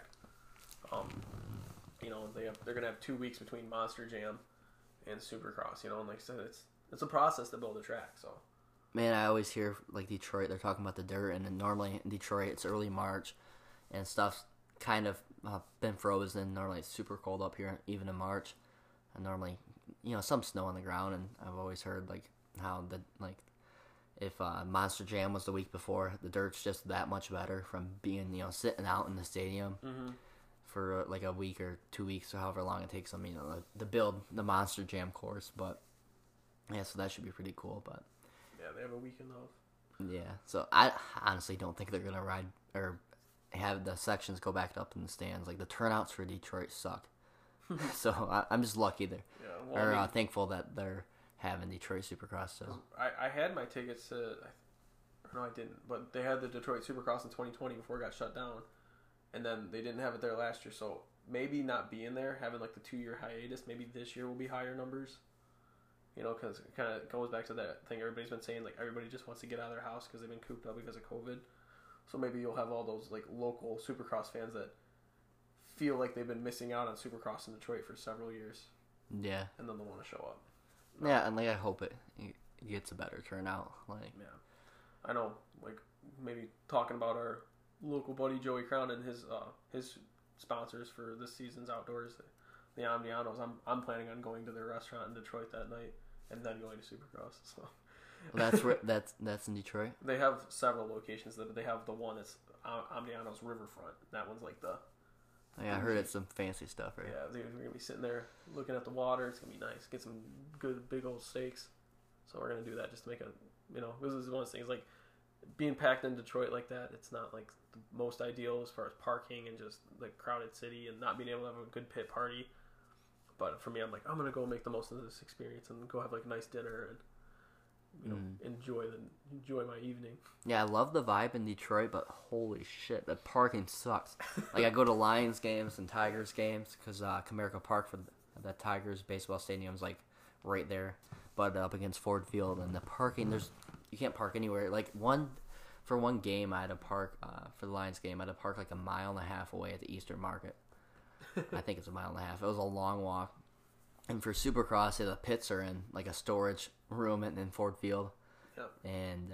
They're gonna have 2 weeks between Monster Jam and Supercross. And like I said, it's a process to build a track. So. Man, I always hear Detroit. They're talking about the dirt, and then normally in Detroit it's early March, and stuff's kind of been frozen. Normally it's super cold up here, even in March, and normally some snow on the ground. And I've always heard how if Monster Jam was the week before, the dirt's just that much better from being sitting out in the stadium for a week or 2 weeks or however long it takes them to build the Monster Jam course. But yeah, so that should be pretty cool. But yeah, they have a weekend off. Yeah, so I honestly don't think they're gonna ride or have the sections go back up in the stands. Like the turnouts for Detroit suck. So I'm just lucky there, thankful that they're having Detroit Supercross. So I had my tickets to, no, I didn't, but they had the Detroit Supercross in 2020 before it got shut down, and then they didn't have it there last year. So maybe not being there, having the 2-year hiatus, maybe this year will be higher numbers. Because it kind of goes back to that thing everybody's been saying, everybody just wants to get out of their house because they've been cooped up because of COVID. So maybe you'll have all those local Supercross fans that feel like they've been missing out on Supercross in Detroit for several years. Yeah. And then they'll want to show up. Yeah, and I hope it gets a better turnout. Yeah. I know, maybe talking about our local buddy Joey Crown and his sponsors for this season's outdoors, the Omnianos. I'm planning on going to their restaurant in Detroit that night and then going to Supercross. So That's in Detroit. They have several locations. They have the one that's Omniano's Riverfront. That one's like the. Yeah, I heard it's some fancy stuff, right? Yeah, we're gonna be sitting there looking at the water. It's gonna be nice. Get some good big old steaks. So we're gonna do that just to make a. This is one of those things like being packed in Detroit like that. It's not like the most ideal as far as parking and just the crowded city and not being able to have a good pit party. But for me, I'm like, I'm gonna go make the most of this experience and go have like a nice dinner and enjoy my evening. Yeah, I love the vibe in Detroit, but holy shit, the parking sucks. Like I go to Lions games and Tigers games because Comerica Park for the Tigers baseball stadium's like right there, but up against Ford Field, and the parking you can't park anywhere. Like for one game, I had to park for the Lions game. I had to park like a mile and a half away at the Eastern Market. I think it's a mile and a half. It was a long walk. And for Supercross, the pits are in like a storage room in Ford Field. Yep. And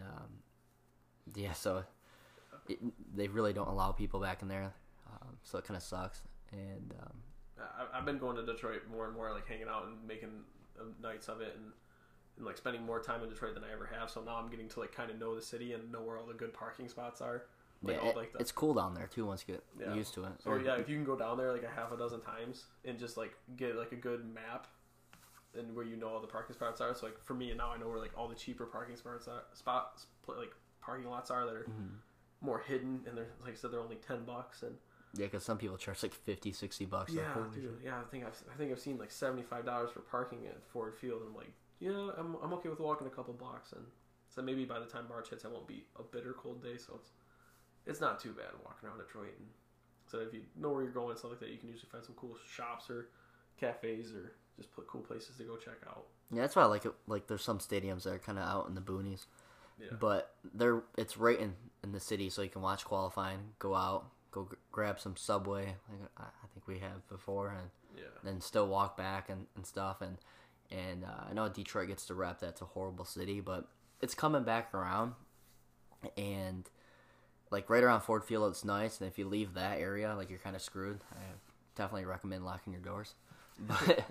so they really don't allow people back in there. So it kind of sucks. And I've been going to Detroit more and more, like hanging out and making nights of it, and like spending more time in Detroit than I ever have. So now I'm getting to like kind of know the city and know where all the good parking spots are. Like, it's cool down there too once you get used to it. So if you can go down there like a half a dozen times and just like get like a good map and where all the parking spots are. So like for me now I know where like all the cheaper parking like parking lots are that are more hidden, and they're like I said, they're only $10 and because some people charge like $50-$60. Yeah, dude. Yeah, I think I've seen like $75 for parking at Ford Field, and I'm like, yeah, I'm okay with walking a couple blocks, and so maybe by the time March hits, I won't be a bitter cold day, so it's not too bad walking around Detroit. And so if you know where you're going and stuff like that, you can usually find some cool shops or cafes or just put cool places to go check out. Yeah, that's why I like it. Like there's some stadiums that are kind of out in the boonies, but it's right in the city, so you can watch qualifying, go out, go grab some Subway, like I think we have before, and then still walk back and stuff. And I know Detroit gets the rep that's a horrible city, but it's coming back around, and like right around Ford Field, it's nice. And if you leave that area, like you're kind of screwed. I definitely recommend locking your doors. But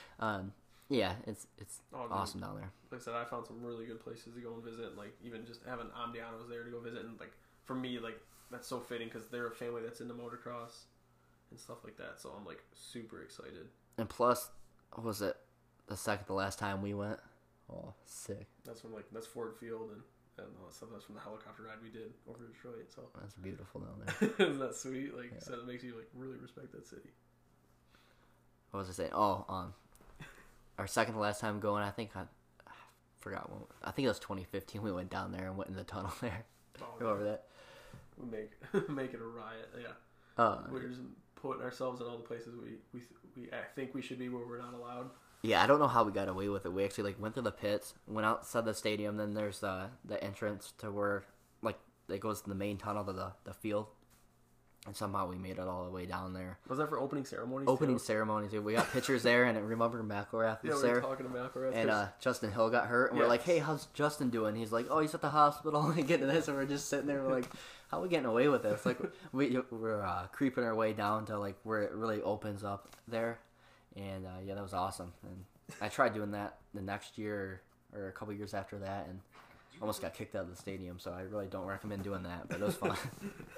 it's awesome down there. Like I said, I found some really good places to go and visit. And like even just having Omnianos there to go visit, and like for me, like that's so fitting because they're a family that's into motocross and stuff like that. So I'm like super excited. And plus, was it the second to last time we went? Oh, sick. That's that's Ford Field and all that stuff. That's from the helicopter ride we did over to Detroit. So that's beautiful down there. Isn't that sweet? Like so it makes you like really respect that city. What was I saying? Oh, our second to last time going, I forgot when. I think it was 2015. We went down there and went in the tunnel there. Remember that? We make it a riot. Yeah. We're just putting ourselves in all the places we think we should be where we're not allowed. Yeah, I don't know how we got away with it. We actually like went through the pits, went outside the stadium. Then there's the entrance to where like it goes to the main tunnel to the field. And somehow we made it all the way down there. Was that for opening ceremonies? Ceremonies. We got pictures there, and remember McElrath was there. Yeah, we were talking to McElrath. And Justin Hill got hurt, and we're like, "Hey, how's Justin doing?" He's like, "Oh, he's at the hospital." And getting this, and we're just sitting there, we're like, "How are we getting away with this?" Like we're creeping our way down to like where it really opens up there, and that was awesome. And I tried doing that the next year or a couple years after that, and almost got kicked out of the stadium. So I really don't recommend doing that, but it was fun.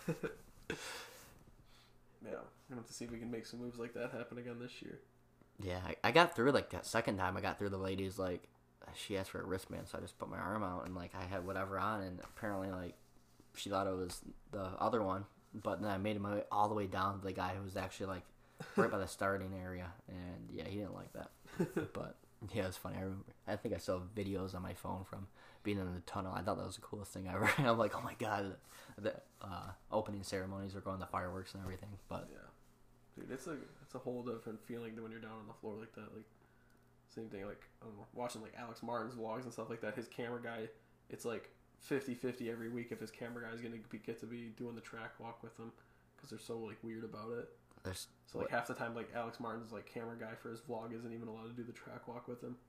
Yeah, we're going to have to see if we can make some moves like that happen again this year. Yeah, I got through, like, that second time I got through, the lady's, like, she asked for a wristband, so I just put my arm out, and, like, I had whatever on, and apparently, like, she thought it was the other one, but then I made my way all the way down to the guy who was actually, like, right by the starting area, and, yeah, he didn't like that. But, yeah, it was funny. I think I still have videos on my phone from being in the tunnel. I thought that was the coolest thing ever. I'm like, oh my god, the opening ceremonies are going, the fireworks and everything. But yeah, dude, it's a whole different feeling than when you're down on the floor like that. Like same thing. Like watching like Alex Martin's vlogs and stuff like that. His camera guy, it's like 50-50 every week if his camera guy is gonna get to be doing the track walk with them because they're so like weird about it. So like half the time, like Alex Martin's like camera guy for his vlog isn't even allowed to do the track walk with him.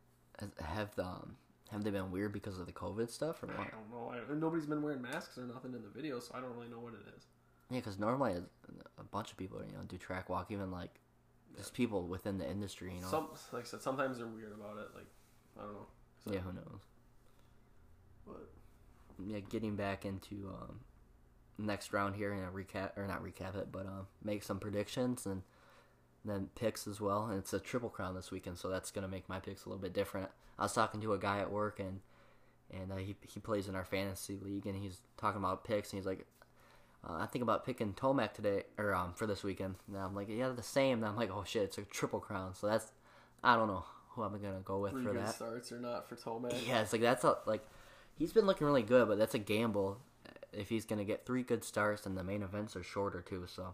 Have they been weird because of the COVID stuff or what? I don't know. Nobody's been wearing masks or nothing in the video, so I don't really know what it is. Yeah, because normally a bunch of people, do track walk, even like just people within the industry, Like I said, sometimes they're weird about it. Like I don't know. So, yeah, who knows? But yeah, getting back into next round here and not recap it, but make some predictions and then picks as well. And it's a triple crown this weekend, so that's gonna make my picks a little bit different. I was talking to a guy at work and he plays in our fantasy league, and he's talking about picks, and he's like, I think about picking Tomac today, or for this weekend. And I'm like, yeah, the same. And I'm like, oh shit, it's a triple crown. So that's, I don't know who I'm gonna go with for that. Starts or not for Tomac? Yeah, it's like he's been looking really good, but that's a gamble if he's gonna get 3 good starts, and the main events are shorter too. So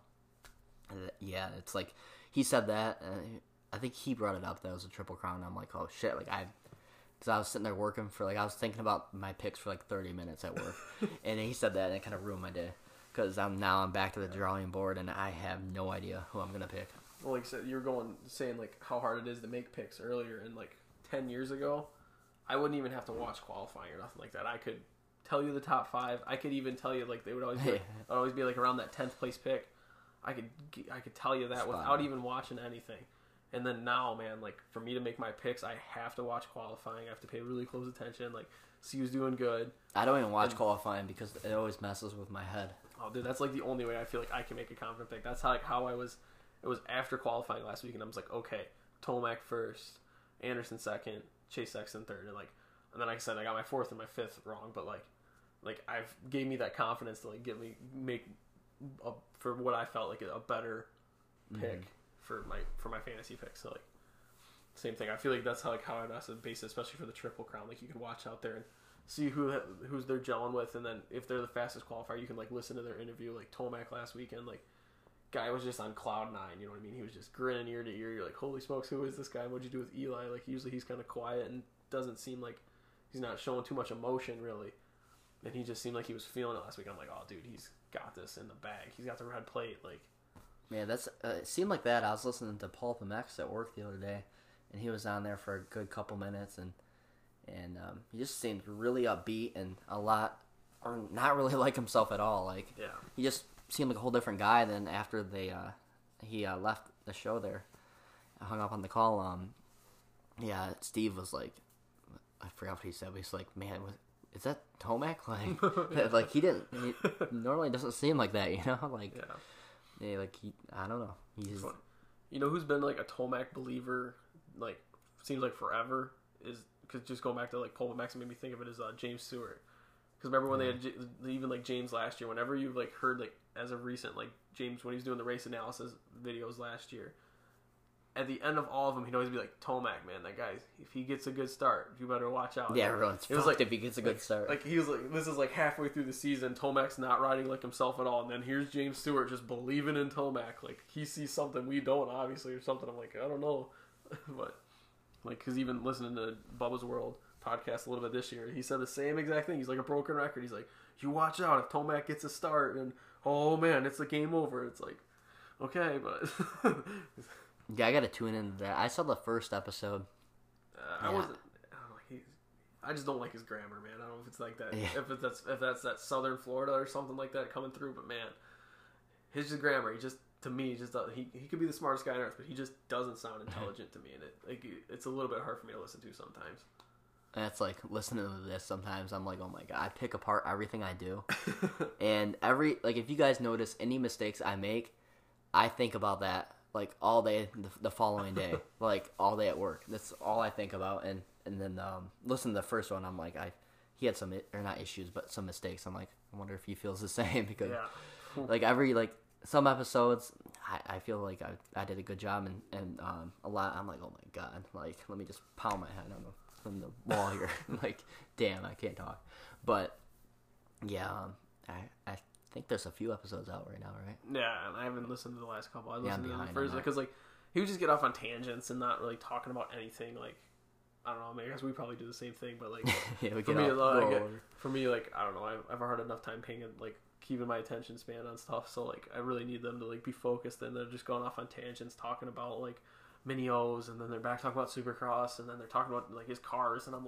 yeah, it's like he said that. I think he brought it up that it was a triple crown. And I'm like, oh shit, like because I was sitting there working for I was thinking about my picks for 30 minutes at work, and he said that, and it kind of ruined my day. Because I'm back to the drawing board, and I have no idea who I'm gonna pick. Well, like I said, you were saying how hard it is to make picks earlier, and 10 years ago, I wouldn't even have to watch qualifying or nothing like that. I could tell you the top 5. I could even tell you they would always be around that 10th place pick. I could tell you that without even watching anything. And then now, man, for me to make my picks, I have to watch qualifying. I have to pay really close attention, see who's doing good. I don't even watch qualifying because it always messes with my head. Oh, dude, that's the only way I feel I can make a confident pick. That's how I was. It was after qualifying last week, and I was like, okay, Tomac first, Anderson second, Chase Sexton third, and then like I said, I got my 4th and my 5th wrong, but I've gave me that confidence to make for what I felt a better pick for my fantasy pick. So same thing. I feel that's how I have to base it, especially for the triple crown. You can watch out there and see who's they're gelling with, and then if they're the fastest qualifier, you can listen to their interview. Tomac last weekend, guy was just on cloud 9. You know what I mean? He was just grinning ear to ear. You're like, holy smokes, who is this guy? What'd you do with Eli? Usually he's kind of quiet and doesn't seem like he's not showing too much emotion really. And he just seemed like he was feeling it last week. I'm like, oh dude, he's got this in the bag. He's got the red plate. Man, that's it seemed like that. I was listening to Paul Pomex at work the other day, and he was on there for a good couple minutes, and he just seemed really upbeat and or not really like himself at all. He just seemed like a whole different guy. Then after he left the show there, I hung up on the call. Steve was like, I forgot what he said, but he's like, man, is that Tomac? He normally doesn't seem like that, you know? I don't know. He's funny. You know who's been a Tomac believer, seems like forever, is because just going back to Paul Max made me think of it as James Stewart. Because remember when they had even James last year, whenever you've heard as of recent James when he was doing the race analysis videos last year, at the end of all of them he'd always be Tomac, man, that guy, if he gets a good start, you better watch out. Yeah, everyone's fucked if he gets a good start. He was this is halfway through the season, Tomac's not riding himself at all, and then here's James Stewart just believing in Tomac, he sees something we don't obviously or something. I'm I don't know, but because even listening to Bubba's World podcast a little bit this year, he said the same exact thing. He's a broken record. He's you watch out if Tomac gets a start, and oh man, it's the game over. It's okay, but yeah, I gotta tune into that. I saw the first episode. I wasn't. I just don't like his grammar, man. I don't know if it's that. Yeah. If that's that Southern Florida or something like that coming through, but man, his just grammar. He just to me just he could be the smartest guy on earth, but he just doesn't sound intelligent to me, and it's a little bit hard for me to listen to sometimes. And it's listening to this sometimes I'm oh my god, I pick apart everything I do. And if you guys notice any mistakes I make, I think about that all day the following day. All day at work. That's all I think about. And then listen to the first one, I'm he had some or not issues but some mistakes. I'm I wonder if he feels the same, because every some episodes I feel I did a good job, and a lot I'm oh my god, let me just pound my head on the wall here. Damn, I can't talk. But yeah, I think there's a few episodes out right now, right? Yeah, and I haven't listened to the last couple. I listened to the first because he would just get off on tangents and not really talking about anything. I don't know. I guess we probably do the same thing, but yeah, for me, I don't know. I've had enough time paying keeping my attention span on stuff. So I really need them to be focused, and they're just going off on tangents talking about mini O's, and then they're back talking about Supercross, and then they're talking about his cars, and I'm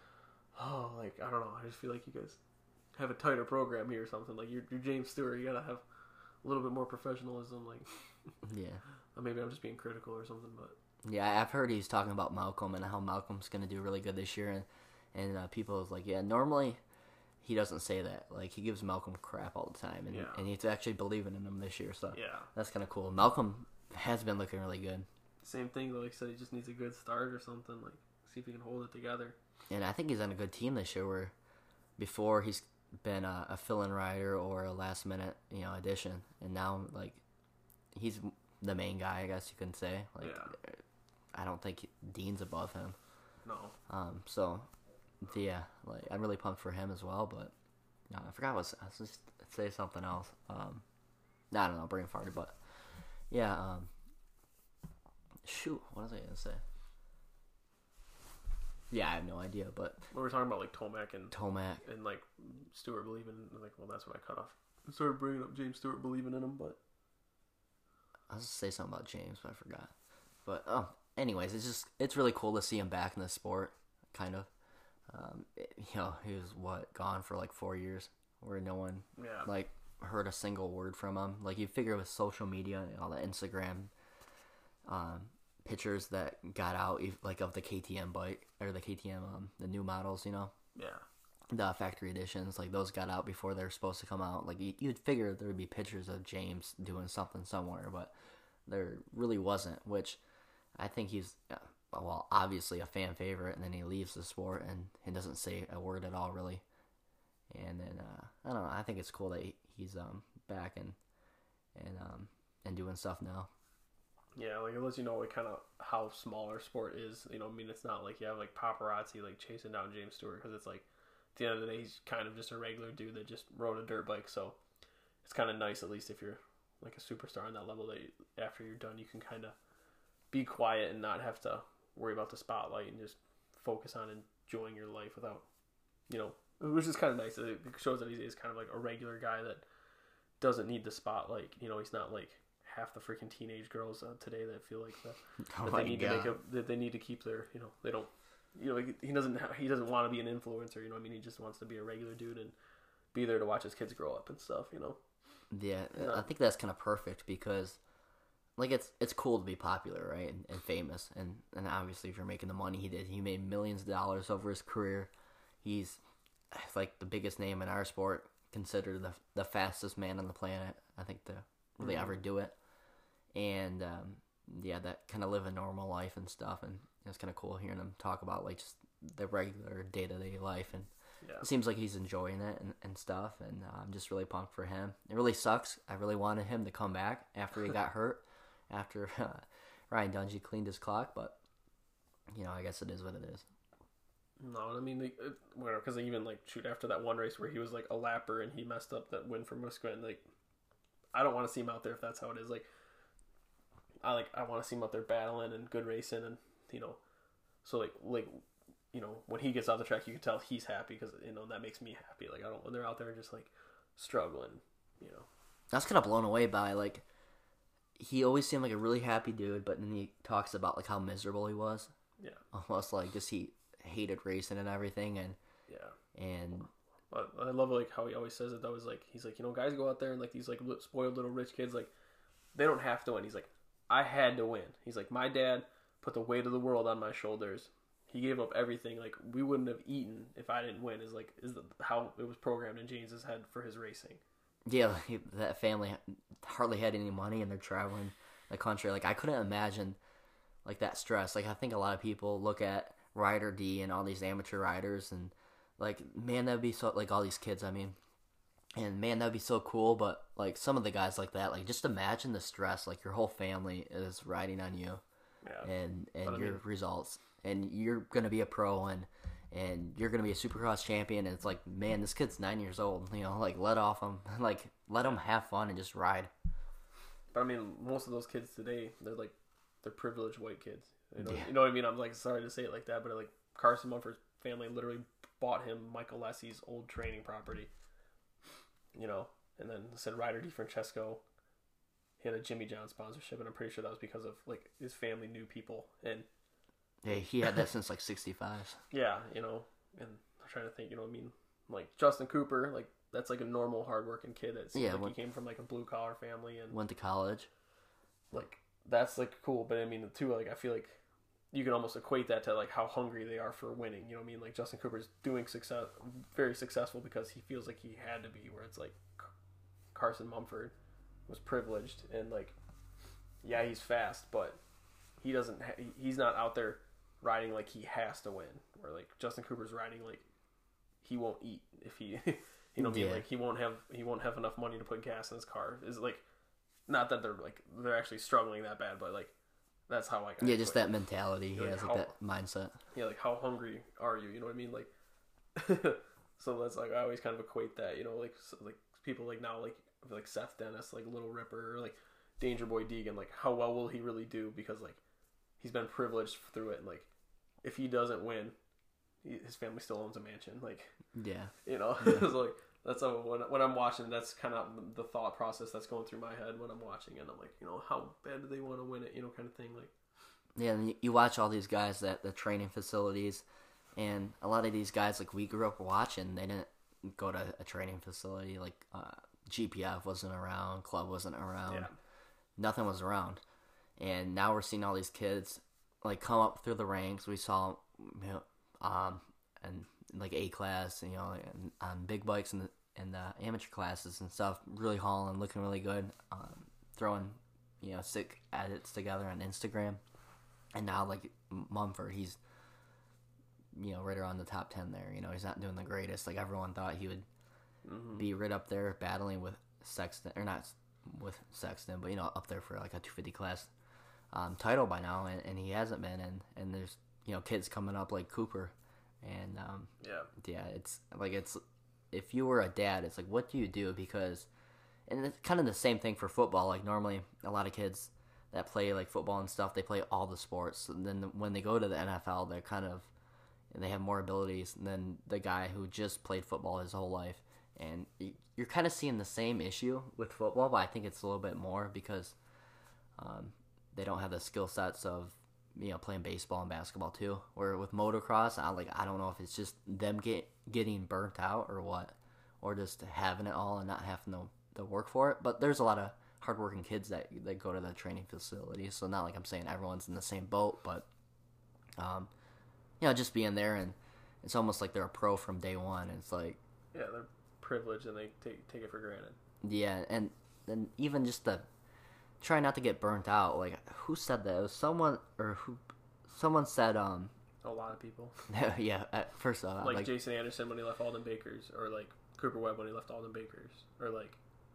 I don't know. I just feel you guys have a tighter program here or something. You're James Stewart. You gotta have a little bit more professionalism. Yeah. Or maybe I'm just being critical or something, but yeah, I've heard he's talking about Malcolm and how Malcolm's gonna do really good this year, and people is yeah, normally he doesn't say that. Like, he gives Malcolm crap all the time, and he's actually believing in him this year. So that's kind of cool. Malcolm has been looking really good. Same thing, like I said, he just needs a good start or something. Like, see if he can hold it together. And I think he's on a good team this year. Where before he's been a fill-in rider or a last-minute addition, and now like he's the main guy, I guess you can say. Like, I don't think Dean's above him. No. So, yeah, like I'm really pumped for him as well. But I forgot I was just say something else. I don't know, brain farted. But yeah. Shoot, what was I gonna say? Yeah, I have no idea. But we were talking about like Tomac and like Stewart believing. Like, well, that's when I cut off. I started bringing up James Stewart believing in him, but I was gonna say something about James, but I forgot. But anyways, it's really cool to see him back in the sport, kind of. He was gone for like 4 years, where no one like heard a single word from him. Like, you figure with social media and all the Instagram pictures that got out, like of the KTM bike or the KTM the new models, the factory editions, like those got out before they're supposed to come out. Like, you'd figure there would be pictures of James doing something somewhere, but there really wasn't, which I think he's obviously a fan favorite, and then he leaves the sport and he doesn't say a word at all, really. And then I don't know, I think it's cool that he's back and doing stuff now. Yeah, like, it lets you know like kind of how small our sport is. I mean, it's not like you have like paparazzi like chasing down James Stewart, because it's like at the end of the day he's kind of just a regular dude that just rode a dirt bike. So it's kind of nice, at least if you're like a superstar on that level, that after you're done you can kind of be quiet and not have to worry about the spotlight and just focus on enjoying your life without, which is kind of nice. It shows that he's kind of like a regular guy that doesn't need the spotlight. He's not like half the freaking teenage girls today that feel like that they need to keep their, they don't, he doesn't want to be an influencer. He just wants to be a regular dude and be there to watch his kids grow up and stuff. Yeah, I think that's kind of perfect, because like it's cool to be popular, right, and famous, and obviously if you're making the money he did, he made millions of dollars over his career. He's like the biggest name in our sport, considered the fastest man on the planet, I think, to really ever do it. And that kind of live a normal life and stuff, and it's kind of cool hearing him talk about like just the regular day-to-day life, and it seems like he's enjoying it and stuff, and I'm just really pumped for him. It really sucks. I really wanted him to come back after he got hurt, after Ryan Dungey cleaned his clock, but I guess it is what it is. No, I mean, because even like after that one race where he was like a lapper and he messed up that win for Musquin, like I don't want to see him out there if that's how it is. Like I want to see him out there battling and good racing, and so like when he gets off the track, you can tell he's happy, because that makes me happy. Like, I don't, when they're out there just like struggling. I was kind of blown away by, like, he always seemed like a really happy dude, but then he talks about like how miserable he was. Yeah, almost like just he hated racing and everything, and I love like how he always says it. That was like, he's like, guys go out there and like these like spoiled little rich kids, like they don't have to win. He's like, I had to win. He's like, my dad put the weight of the world on my shoulders. He gave up everything. Like, we wouldn't have eaten if I didn't win. Is how it was programmed in James's head for his racing. Yeah, that family hardly had any money, and they're traveling the country. Like, I couldn't imagine like that stress. Like, I think a lot of people look at Rider D and all these amateur riders, and like, man, that'd be so, like, all these kids, I mean, and man, that'd be so cool. But like, some of the guys like that, like, just imagine the stress. Like, your whole family is riding on you, and your results, and you're gonna be a pro, and you're gonna be a Supercross champion. And it's like, man, this kid's 9 years old. Like, let him have fun and just ride. But I mean, most of those kids today, they're privileged white kids. You know what I mean? I'm like, sorry to say it like that, but like, Carson Mumford's family literally bought him Michael Lessie's old training property. And then said Ryder DiFrancesco, he had a Jimmy John sponsorship, and I'm pretty sure that was because of like his family knew people, and yeah, he had that since like '65. Yeah, and I'm trying to think, what I mean, like Justin Cooper, like that's like a normal hardworking kid he came from like a blue collar family and went to college. Like, that's like cool, but I mean, too, like I feel like you can almost equate that to like how hungry they are for winning. You know what I mean? Like Justin Cooper's doing very successful because he feels like he had to be. Where it's like Carson Mumford was privileged and like, yeah, he's fast, but he doesn't. He's not out there riding like he has to win. Where like Justin Cooper's riding like he won't eat if he, you know what I mean? Like he won't have enough money to put gas in his car. Is like, not that they're actually struggling that bad, but like that's how I yeah, just that mentality. He has like that mindset. Yeah, like how hungry are you? You know what I mean? Like, so that's like I always kind of equate that. You know, like people like now like Seth Dennis, like Little Ripper, or like Danger Boy Deegan. Like how well will he really do? Because like he's been privileged through it, and like if he doesn't win, his family still owns a mansion. Like, yeah, you know, yeah. So like that's when I'm watching. That's kind of the thought process that's going through my head when I'm watching it. I'm like, you know, how bad do they want to win it? You know, kind of thing. Like, yeah, and you watch all these guys at the training facilities, and a lot of these guys like we grew up watching. They didn't go to a training facility. Like GPF wasn't around, club wasn't around, nothing was around, and now we're seeing all these kids like come up through the ranks. We saw, and like A class, you know, on big bikes and the amateur classes and stuff, really hauling, looking really good, throwing, you know, sick edits together on Instagram. And now like Mumford, he's, you know, right around the top 10 there. You know, he's not doing the greatest. Like everyone thought he would be right up there battling with Sexton, or not with Sexton, but you know, up there for like a 250 class title by now, and he hasn't been. And there's, you know, kids coming up like Cooper. And it's like, it's, if you were a dad, it's like, what do you do? Because, and it's kind of the same thing for football. Like normally a lot of kids that play like football and stuff, they play all the sports, and then when they go to the NFL, they're kind of, and they have more abilities than the guy who just played football his whole life. And you're kind of seeing the same issue with football, but I think it's a little bit more because they don't have the skill sets of, you know, playing baseball and basketball too. Where with motocross, I don't know if it's just them getting burnt out or what, or just having it all and not having to work for it. But there's a lot of hardworking kids that go to the training facilities, so not like I'm saying everyone's in the same boat, but you know, just being there, and it's almost like they're a pro from day one. And it's like, yeah, they're privileged and they take it for granted. Yeah, and then even just the try not to get burnt out. Like, who said that? It was someone said a lot of people. Yeah, at first like Jason Anderson when he left Alden Bakers, or like Cooper Webb when he left Alden Bakers, or like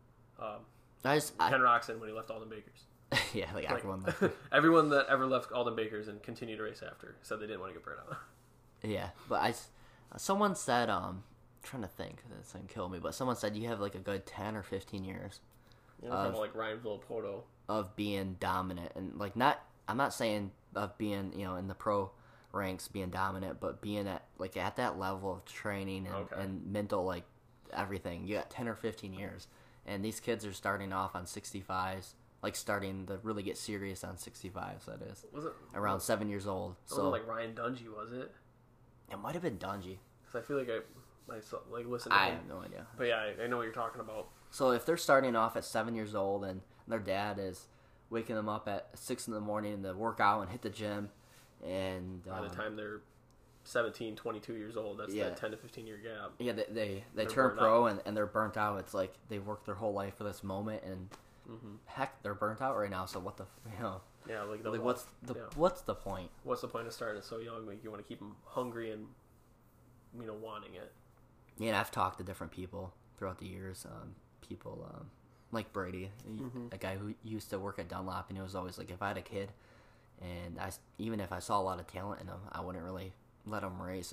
Ken Roxon when he left Alden Bakers. Yeah, like everyone left. Everyone that ever left Alden Bakers and continued to race after said they didn't want to get burnt out. Yeah, but someone said, trying to think, this gonna kill me, but someone said you have like a good 10 or 15 years. You know, from like Ryan Villapoto. Of being dominant, and like I'm not saying of being, you know, in the pro ranks being dominant, but being at that level of training and mental, like everything. You got 10 or 15 years, and these kids are starting off on 65s, like starting to really get serious on 65s. That is, was it around 7 years old? It wasn't like Ryan Dungey, was it? It might have been Dungey. Because I feel like I listened to him. I have no idea. But yeah, I know what you're talking about. So if they're starting off at 7 years old and their dad is waking them up at 6 in the morning to work out and hit the gym, and by the time they're 17, 22 years old, that's that 10 to 15 year gap. Yeah, they turn pro and they're burnt out. It's like they worked their whole life for this moment, and heck, they're burnt out right now. So what the, you know? Yeah, what's the point? What's the point of starting so young? Like, you want to keep them hungry and, you know, wanting it. Yeah, and I've talked to different people throughout the years. People like Brady, a guy who used to work at Dunlop, and he was always like, if I had a kid, and even if I saw a lot of talent in him, I wouldn't really let him race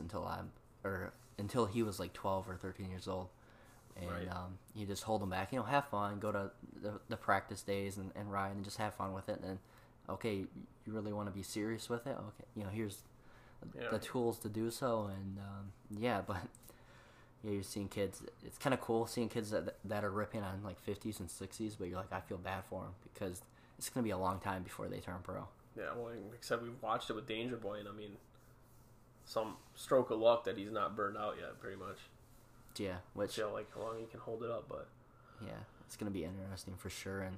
until he was like 12 or 13 years old. And you just hold him back, you know, have fun, go to the practice days and ride and just have fun with it. And then, okay, you really want to be serious with it? Okay, you know, here's the tools to do so. And but yeah, you're seeing kids. It's kind of cool seeing kids that are ripping on like 50s and 60s, but you're like, I feel bad for them because it's going to be a long time before they turn pro. Yeah, well, except we've watched it with Danger Boy, and I mean, some stroke of luck that he's not burned out yet, pretty much. Yeah, which like how long he can hold it up, but yeah, it's going to be interesting for sure. And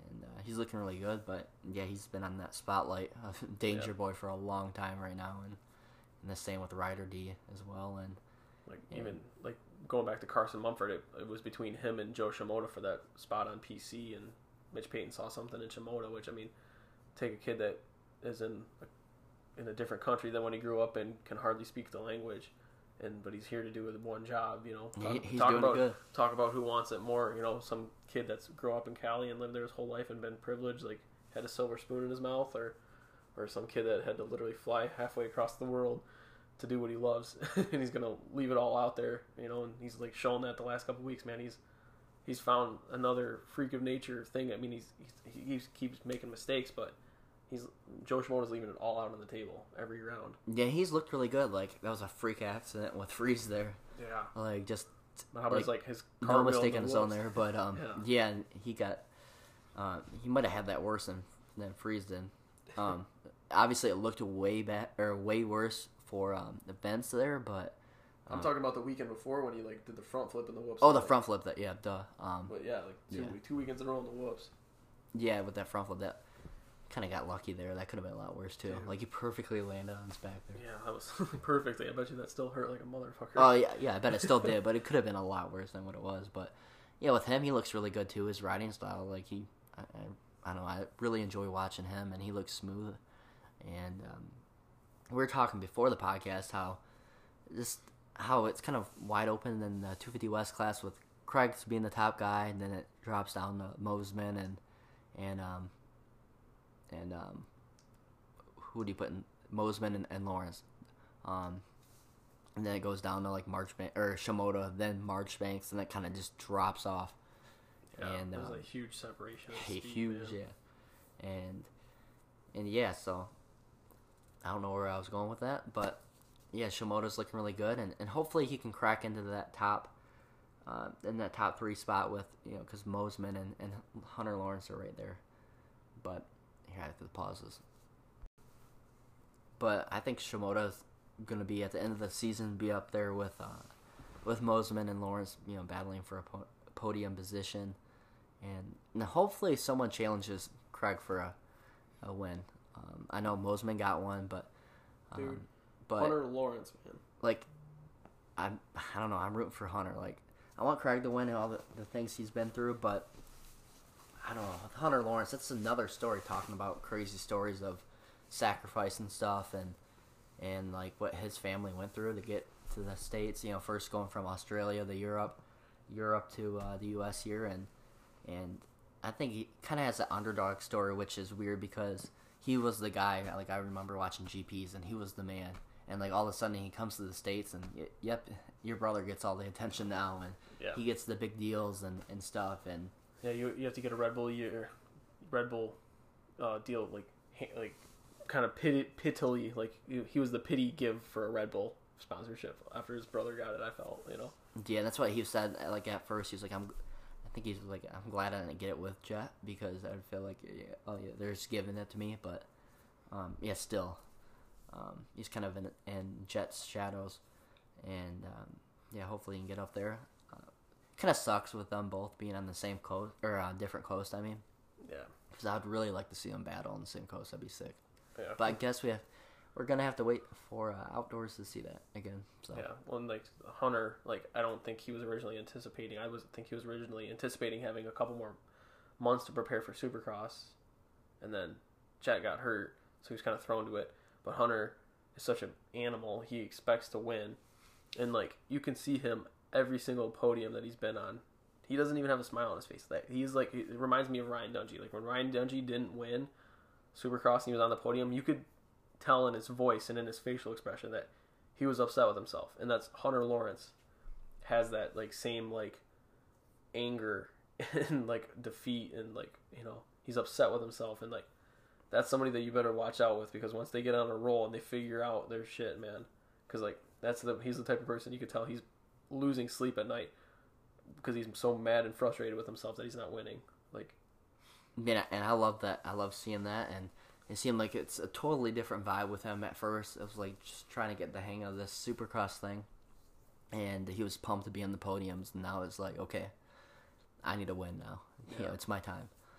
and he's looking really good. But yeah, he's been on that spotlight of Danger Boy for a long time right now, and the same with Ryder D as well. And even going back to Carson Mumford, it was between him and Joe Shimoda for that spot on PC, and Mitch Payton saw something in Shimoda, which, I mean, take a kid that is in a different country than when he grew up and can hardly speak the language, but he's here to do one job, He's doing good. Talk about who wants it more, some kid that's grew up in Cali and lived there his whole life and been privileged, like had a silver spoon in his mouth, or some kid that had to literally fly halfway across the world to do what he loves, and he's gonna leave it all out there, and he's shown that the last couple of weeks, man. He's found another freak of nature thing. I mean, he keeps making mistakes, but Joe Shimoda's leaving it all out on the table every round. Yeah, he's looked really good. That was a freak accident with Freeze there. Yeah. Just. But how about his no mistake on his own there, but yeah, and he got. He might have had that worse than Freeze did. Obviously, it looked way worse for the Benz there, but. I'm talking about the weekend before when he did the front flip and the whoops. Oh, the front flip, duh. But yeah, 2 weekends in a row in the whoops. Yeah, with that front flip, that kind of got lucky there. That could have been a lot worse too. Yeah. He perfectly landed on his back there. Yeah, that was perfectly. I bet you that still hurt like a motherfucker. Oh yeah, I bet it still did, but it could have been a lot worse than what it was. But yeah, with him, he looks really good too. His riding style, I don't know, I really enjoy watching him, and he looks smooth. And we were talking before the podcast how it's kind of wide open in the 250 West class with Craig being the top guy, and then it drops down to Mosman and who do you put in Mosman and Lawrence, and then it goes down to Marchbanks or Shimoda, then Marchbanks, and that kind of just drops off. Yeah, and there's a huge separation. Huge, man. Yeah, and yeah, so I don't know where I was going with that, but. Yeah, Shimoda's looking really good, and hopefully he can crack into that top 3 spot with, because Mosman and Hunter Lawrence are right there. But, here, after the pauses. But I think Shimoda's going to be, at the end of the season, be up there with Mosman and Lawrence, battling for a podium position. And hopefully someone challenges Craig for a win. I know Mosman got one, but... Dude. But Hunter Lawrence, man. I don't know. I'm rooting for Hunter. I want Craig to win and all the things he's been through, but I don't know. With Hunter Lawrence, that's another story, talking about crazy stories of sacrifice and stuff, and what his family went through to get to the States. First going from Australia to Europe to the U.S. here, and I think he kind of has an underdog story, which is weird because he was the guy. I remember watching GPs, and he was the man. And all of a sudden he comes to the States, and yep, your brother gets all the attention now, and he gets the big deals and stuff. And yeah, you have to get a Red Bull deal, kind of pittily, he was the pity give for a Red Bull sponsorship after his brother got it. I felt, Yeah, that's what he said. At first, he was I'm glad I didn't get it with Jet, because I feel they're just giving it to me, but still. He's kind of in Jet's shadows, and hopefully he can get up there. Kind of sucks with them both being on the same coast, or different coast. I mean, yeah, because I would really like to see them battle on the same coast. That'd be sick. Yeah, but I guess we're gonna have to wait for outdoors to see that again. So yeah, well, Hunter, I don't think he was originally anticipating. I think he was originally anticipating having a couple more months to prepare for Supercross, and then Jet got hurt, so he was kind of thrown to it. But Hunter is such an animal. He expects to win. And, you can see him every single podium that he's been on. He doesn't even have a smile on his face. It reminds me of Ryan Dungey. When Ryan Dungey didn't win Supercross and he was on the podium, you could tell in his voice and in his facial expression that he was upset with himself. And that's Hunter Lawrence has that, same, anger and, defeat and, he's upset with himself. And, that's somebody that you better watch out with, because once they get on a roll and they figure out their shit, man, because he's the type of person you could tell he's losing sleep at night because he's so mad and frustrated with himself that he's not winning. Yeah, and I love that. I love seeing that, and it seemed like it's a totally different vibe with him at first. It was just trying to get the hang of this Supercross thing, and he was pumped to be on the podiums. And now it's okay, I need to win now. Yeah, it's my time.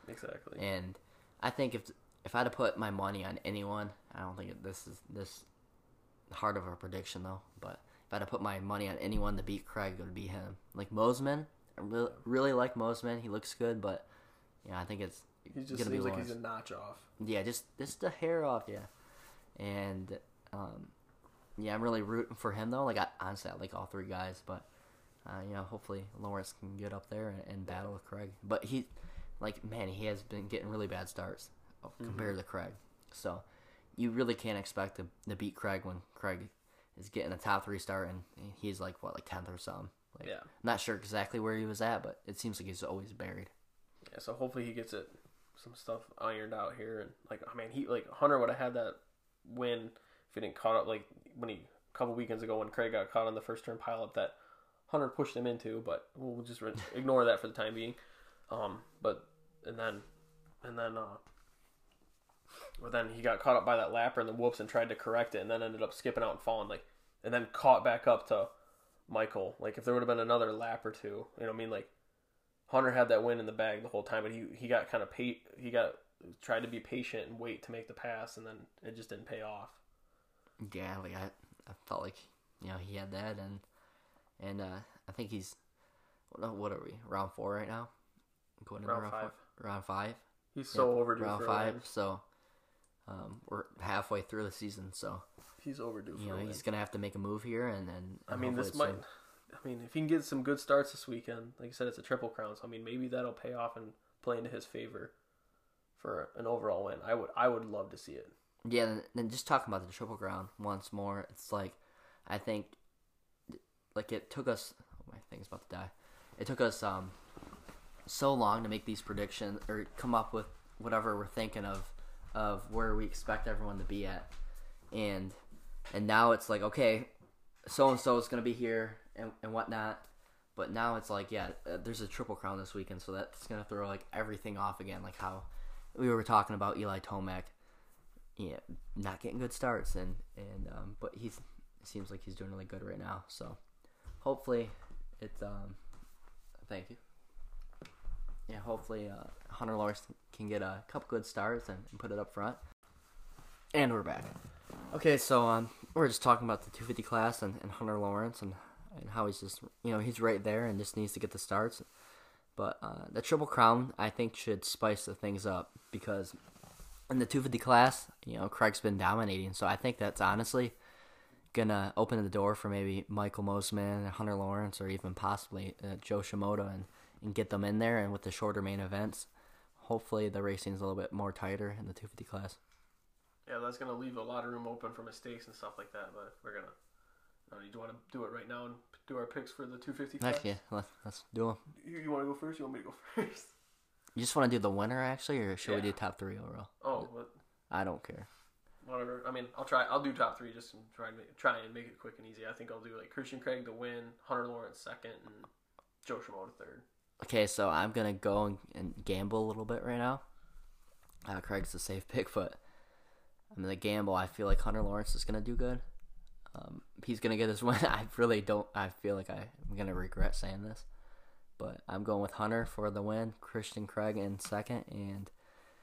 Exactly. And I think if I had to put my money on anyone, I don't think this is this hard of a prediction though, but if I had to put my money on anyone to beat Craig, it would be him. Like Mosman, I really like Mosman. He looks good, but I think it's he just gonna seems be like Lawrence. he's a notch off. Yeah, just the hair off, yeah. And I'm really rooting for him though. Like honestly, I like all three guys, but hopefully Lawrence can get up there and battle with Craig. But he has been getting really bad starts compared to Craig. So you really can't expect to beat Craig when Craig is getting a top 3 start and he's like 10th or something. I'm not sure exactly where he was at, but it seems like he's always buried. Yeah, so hopefully he gets some stuff ironed out here, and Hunter would have had that win if he didn't caught up when a couple weekends ago when Craig got caught on the first turn pileup that Hunter pushed him into, but we'll just ignore that for the time being. But then he got caught up by that lapper and the whoops and tried to correct it, and then ended up skipping out and falling and then caught back up to Michael. Like if there would have been another lap or two, Hunter had that win in the bag the whole time, but he got kind of tried to be patient and wait to make the pass, and then it just didn't pay off. Yeah, I felt like he had that, and I think he's what are we, round 4 right now? Going into round 5. Round 5. He's so overdue round for 5. So we're halfway through the season, so he's overdue. He's gonna have to make a move here, and if he can get some good starts this weekend, like you said, it's a Triple Crown, so maybe that'll pay off and play into his favor for an overall win. I would love to see it. Yeah, and then just talking about the Triple Crown once more, it's like I think it took us. Oh, my thing's about to die. It took us so long to make these predictions or come up with whatever we're thinking of where we expect everyone to be at, and now it's like, okay, so and so is gonna be here and whatnot, but now it's like, there's a Triple Crown this weekend, so that's gonna throw everything off again, like how we were talking about Eli Tomac, not getting good starts, and but it seems like he's doing really good right now, so hopefully it's thank you. Yeah, hopefully Hunter Lawrence can get a couple good starts and put it up front. And we're back. Okay, so we're just talking about the 250 class and Hunter Lawrence and how he's just, he's right there and just needs to get the starts. But the Triple Crown, I think, should spice the things up because in the 250 class, Craig's been dominating. So I think that's honestly going to open the door for maybe Michael Mosman, Hunter Lawrence, or even possibly Joe Shimoda and get them in there. And with the shorter main events, hopefully the racing's a little bit more tighter in the 250 class. Yeah, that's going to leave a lot of room open for mistakes and stuff like that, but we're going to... do you want to do it right now and do our picks for the 250 class? Yeah, let's do them. You want to go first? You want me to go first? You just want to do the winner, actually, or should we do top 3 overall? Oh, but I don't care. Whatever. I'll try. I'll do top 3 just to try and make it quick and easy. I think I'll do Christian Craig to win, Hunter Lawrence second, and Joe Shimoda third. Okay, so I'm going to go and gamble a little bit right now. Craig's a safe pick, but I'm going to gamble. I feel like Hunter Lawrence is going to do good. He's going to get his win. I feel like I'm going to regret saying this. But I'm going with Hunter for the win, Christian Craig in second, and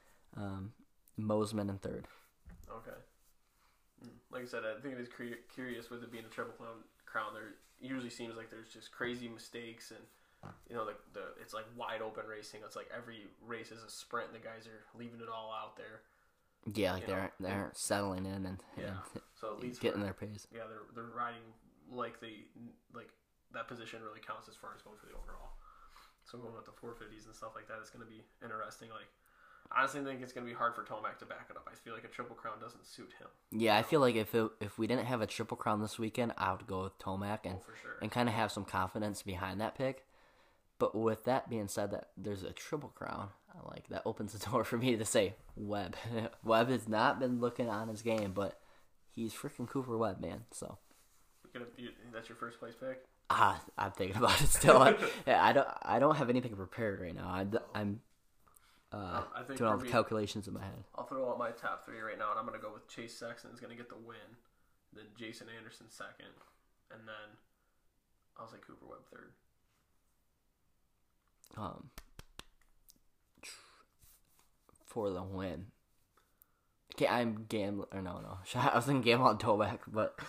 Mosman in third. Okay. Like I said, I think it is curious with it being a Triple Crown. There usually seems like there's just crazy mistakes and it's like wide open racing. It's like every race is a sprint and the guys are leaving it all out there. Yeah, like they aren't settling in and so it leads getting their pace. Yeah, they're riding like that position really counts as far as going for the overall. So going with the 450s and stuff like that, it's going to be interesting. I honestly think it's going to be hard for Tomac to back it up. I feel like a Triple Crown doesn't suit him. Yeah, I feel like if we didn't have a Triple Crown this weekend, I would go with Tomac and kind of have some confidence behind that pick. But with that being said, that there's a Triple Crown, that opens the door for me to say Webb. Webb has not been looking on his game, but he's freaking Cooper Webb, man. So that's your first place pick? I'm thinking about it still. I don't have anything prepared right now. I'm doing all the calculations in my head. I'll throw out my top 3 right now, and I'm going to go with Chase Sexton is going to get the win, then Jason Anderson second, and then I'll say Cooper Webb third. for the win. Okay, I'm gambling. Or no. I was thinking gamble on Tomac, but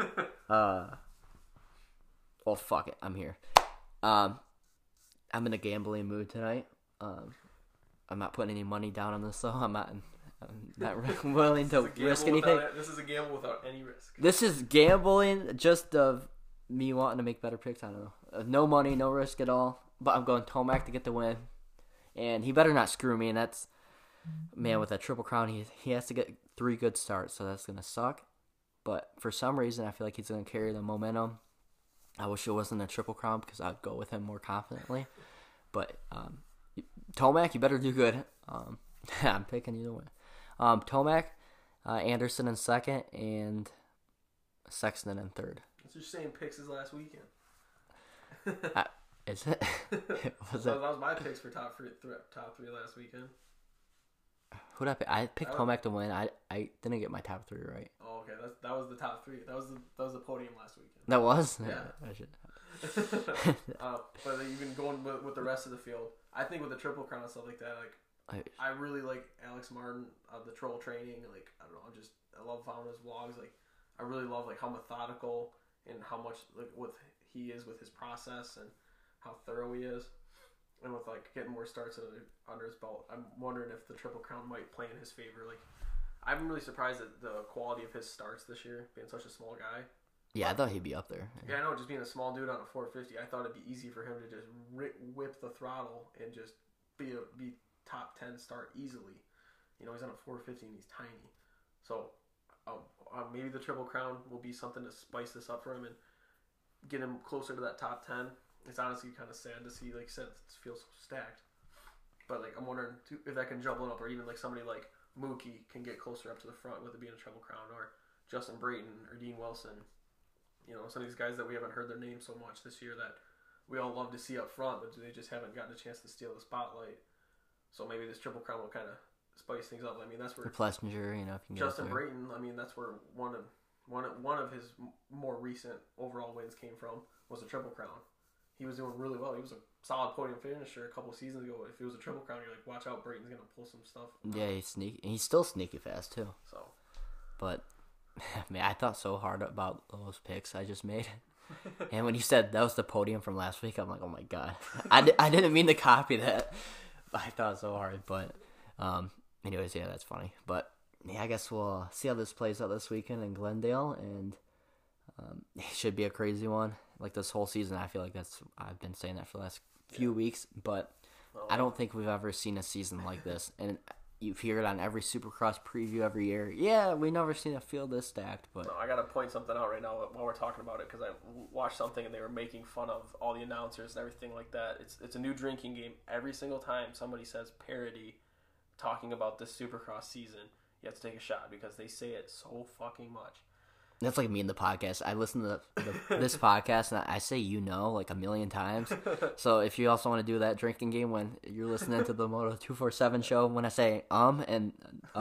well, fuck it. I'm here. I'm in a gambling mood tonight. I'm not putting any money down on this, though. I'm not willing to risk anything. This is a gamble without any risk. This is gambling just of me wanting to make better picks. I don't know. No money, no risk at all. But I'm going Tomac to get the win. And he better not screw me. And that's, man, with that Triple Crown, he has to get 3 good starts. So that's going to suck. But for some reason, I feel like he's going to carry the momentum. I wish it wasn't a Triple Crown because I'd go with him more confidently. But Tomac, you better do good. I'm picking you to win. Tomac, Anderson in second, and Sexton in third. It's your same picks as last weekend. Is it? That was my picks for top three last weekend. Who'd I pick? I picked Tomac to win. I didn't get my top 3 right. Oh, okay. That was the top 3. That was the podium last weekend. That was? Yeah. I should. But even going with the rest of the field, I think with the Triple Crown and stuff like that, like I really like Alex Martin of the Troll Training. Like I don't know, I love following his vlogs. Like I really love like how methodical and how much like what he is with his process and how thorough he is. And with like getting more starts under his belt, I'm wondering if the Triple Crown might play in his favor. Like I'm really surprised at the quality of his starts this year, being such a small guy. Yeah, I thought he'd be up there. Yeah, I know. Just being a small dude on a 450, I thought it'd be easy for him to just whip the throttle and just be top 10 start easily. You know, he's on a 450 and he's tiny. So maybe the Triple Crown will be something to spice this up for him and get him closer to that top 10. It's honestly kind of sad to see, like you said, it feels so stacked. But like I'm wondering if that can jumble it up, or even like somebody like Mookie can get closer up to the front with it being a Triple Crown, or Justin Brayton or Dean Wilson. You know, some of these guys that we haven't heard their names so much this year that we all love to see up front, but they just haven't gotten a chance to steal the spotlight. So maybe this Triple Crown will kind of spice things up. I mean, that's where Plessinger, you know, if you can Justin Brayton. I mean, that's where one of his more recent overall wins came from was the Triple Crown. He was doing really well. He was a solid podium finisher a couple of seasons ago. If it was a Triple Crown, you're like, watch out, Brayton's gonna pull some stuff. Yeah, he's sneaky. He's still sneaky fast too. So, but. Man, I thought so hard about those picks I just made. And when you said that was the podium from last week, I'm like, oh my god. I didn't mean to copy that. I thought so hard. But anyways, yeah, that's funny. But yeah, I guess we'll see how this plays out this weekend in Glendale. And it should be a crazy one. Like this whole season, I feel like I've been saying that for the last few weeks. But I don't think we've ever seen a season like this. And you've heard it on every Supercross preview every year. Yeah, we never seen a field this stacked. But no, I gotta point something out right now while we're talking about it, because I watched something and they were making fun of all the announcers and everything like that. It's a new drinking game. Every single time somebody says parody talking about this Supercross season, you have to take a shot because they say it so fucking much. That's like me in the podcast. I listen to this podcast and I say like a million times. So if you also want to do that drinking game when you're listening to the Moto 247 show, when I say and